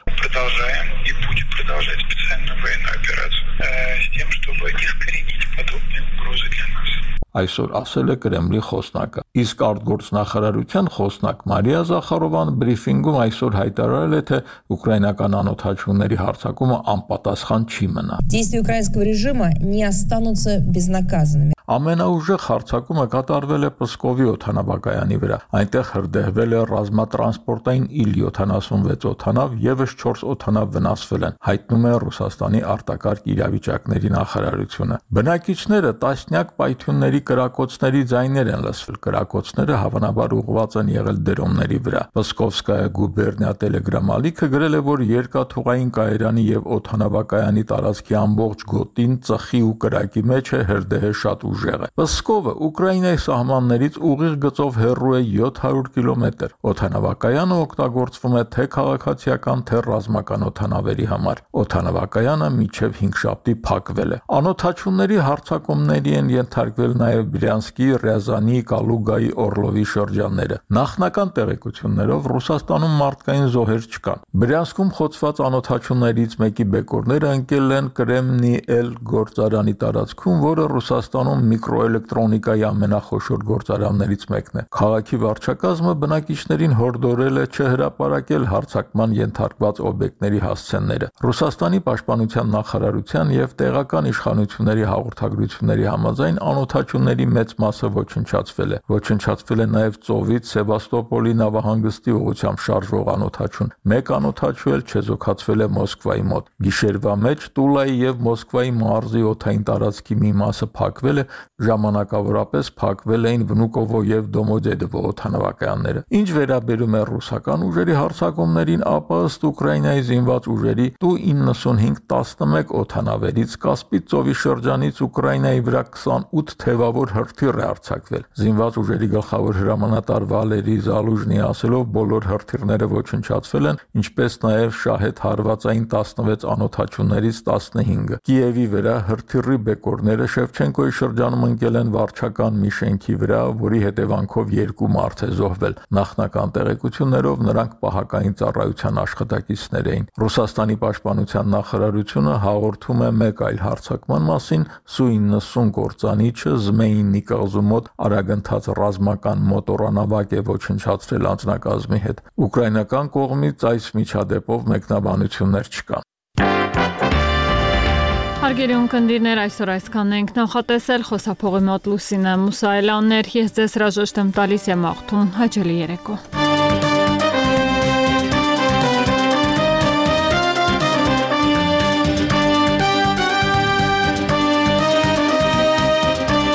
Այսօր ասել է Կրեմլի խոսնակը։ Իսկ արտգործնախարարության խոսնակ Մարիա Զախարովան բրիֆինգում այսօր հայտարարել է, թե ուկրաինական անօդաչուների հարձակումը անպատասխան չի մնա։ Действия украинского режима не останутся безнаказанными. Ամենաուժեղ հարձակումը կատարվել է Պսկովի օդանավակայանի վրա։ Այնտեղ հրդեհվել է ռազմատրանսպորտային Il-76 օդանավ, եւս 4 օդանավ վնասվել են, հայտնում է Ռուսաստանի արտակարգ իրավիճակների նախարարությունը։ Բնակիչները տասնյակ պայթյունների կրակոցների ձայներ են լսվել։ Կրակոցները հավանաբար ուղղված են եղել դրոնների վրա։ Պսկովսկայա գուբերնիա տելեգրամալիքը գրել է, որ երկաթուղային կայարանի եւ օդանավակայանի տարածքի ամբողջ գոտին ծխի ու կրակի մեջ է, հրդեհը շատ ուժեղ է։ Պսկովը Ուկրաինայի սահմաններից ուղիղ գծով հեռու է 700 կիլոմետր։ Օդանավակայանը օգտագործվում է թե քաղաքացիական, թե ռազմական օդանավերի համար։ Օդանավակայանը մինչև 5 շաբթի փակվել է։ Անօդաչուների հարձակումների են ենթարկվել նաև Բրյանսկի, Ռյազանի, Կալուգայի, Օրլովի շրջանները։ Նախնական տեղեկություններով Ռուսաստանում մարդկային զոհեր չկան։ Բրյանսկում խոցված անօդաչուներից մեկի բեկորները ընկել են Կրեմնի Էլ գործարանի տարածքում, որը Ռուսաստանում միկրոէլեկտրոնիկայի ամենախոշոր գործարաններից մեկն է։ Քաղաքի վարչակազմը բնակիչներին հորդորել է չհրապարակել հարձակման ենթարկված օբյեկտների հասցենները։ Ռուսաստանի պաշտպանության նախարարության եւ տեղական իշխանությունների հաղորդագրությունների համաձայն անօդաչուների մեծ մասը ոչնչացվել է։ Ոչնչացվել է նաև ծովից Սևաստոպոլի նավահանգստի ուղղությամբ շարժվող անօդաչուն։ Մեկ անօդաչու էլ չեզոքացվել է Մոսկվայի մոտ։ Գիշերվա մեջ Տուլայի եւ Մոսկվայի մարզի օդային տարածքի մի մասը փակվել է, ժամանակավորապես փակվել էին Վնուկովո եւ Դոմոդեդովո օդանավակայանները։ Ինչ վերաբերում է ռուսական ուժերի հարձակումներին, ապա ըստ Ուկրաինայի զինված ուժերի Tu-95-11 օդանավերից Կասպից ծովի շրջանից Ուկրաինայի վրա 28 թևավոր հրթիռ է արձակվել։ Զինված ուժերի գլխավոր հրամանատար Վալերի Զալուժնի ասելով, բոլոր հրթիռները ոչնչացվել են, ինչպես նաև շահեդ հարվածային 16 անօդաչուներից 15։ Կիևի վրա հրթիռի բեկորները Շևչենկոյի շրջանում ընկել են վարչական մի շենքի վրա, որի հետևանքով 2 մարդ է զոհվել։ Նախնական տեղեկություններով նրանք պահակային ծառայության աշխատակիցներ էին։ Ռուսաստանի պաշտպանության նախարարությունը հաղորդում է մեկ այլ հարձակման մասին՝ Su-90 կործանիչը Զմեյնի կղզու մոտ արագընթաց ռազմական մոտորանավակ է ոչնչացրել անձնակազմի հետ։ Ուկրաինական կողմից այս միջադեպով մեկնաբանություններ չկան։ Հարգելի ունկնդիրներ, այսօր այսքանն ենք նախատեսել, խոսափողի մոտ Լուսինե Մուսայելյանն էր, ես ձեզ հրաժեշտ եմ տալիս եմ աղթում, հաճելի երեկո։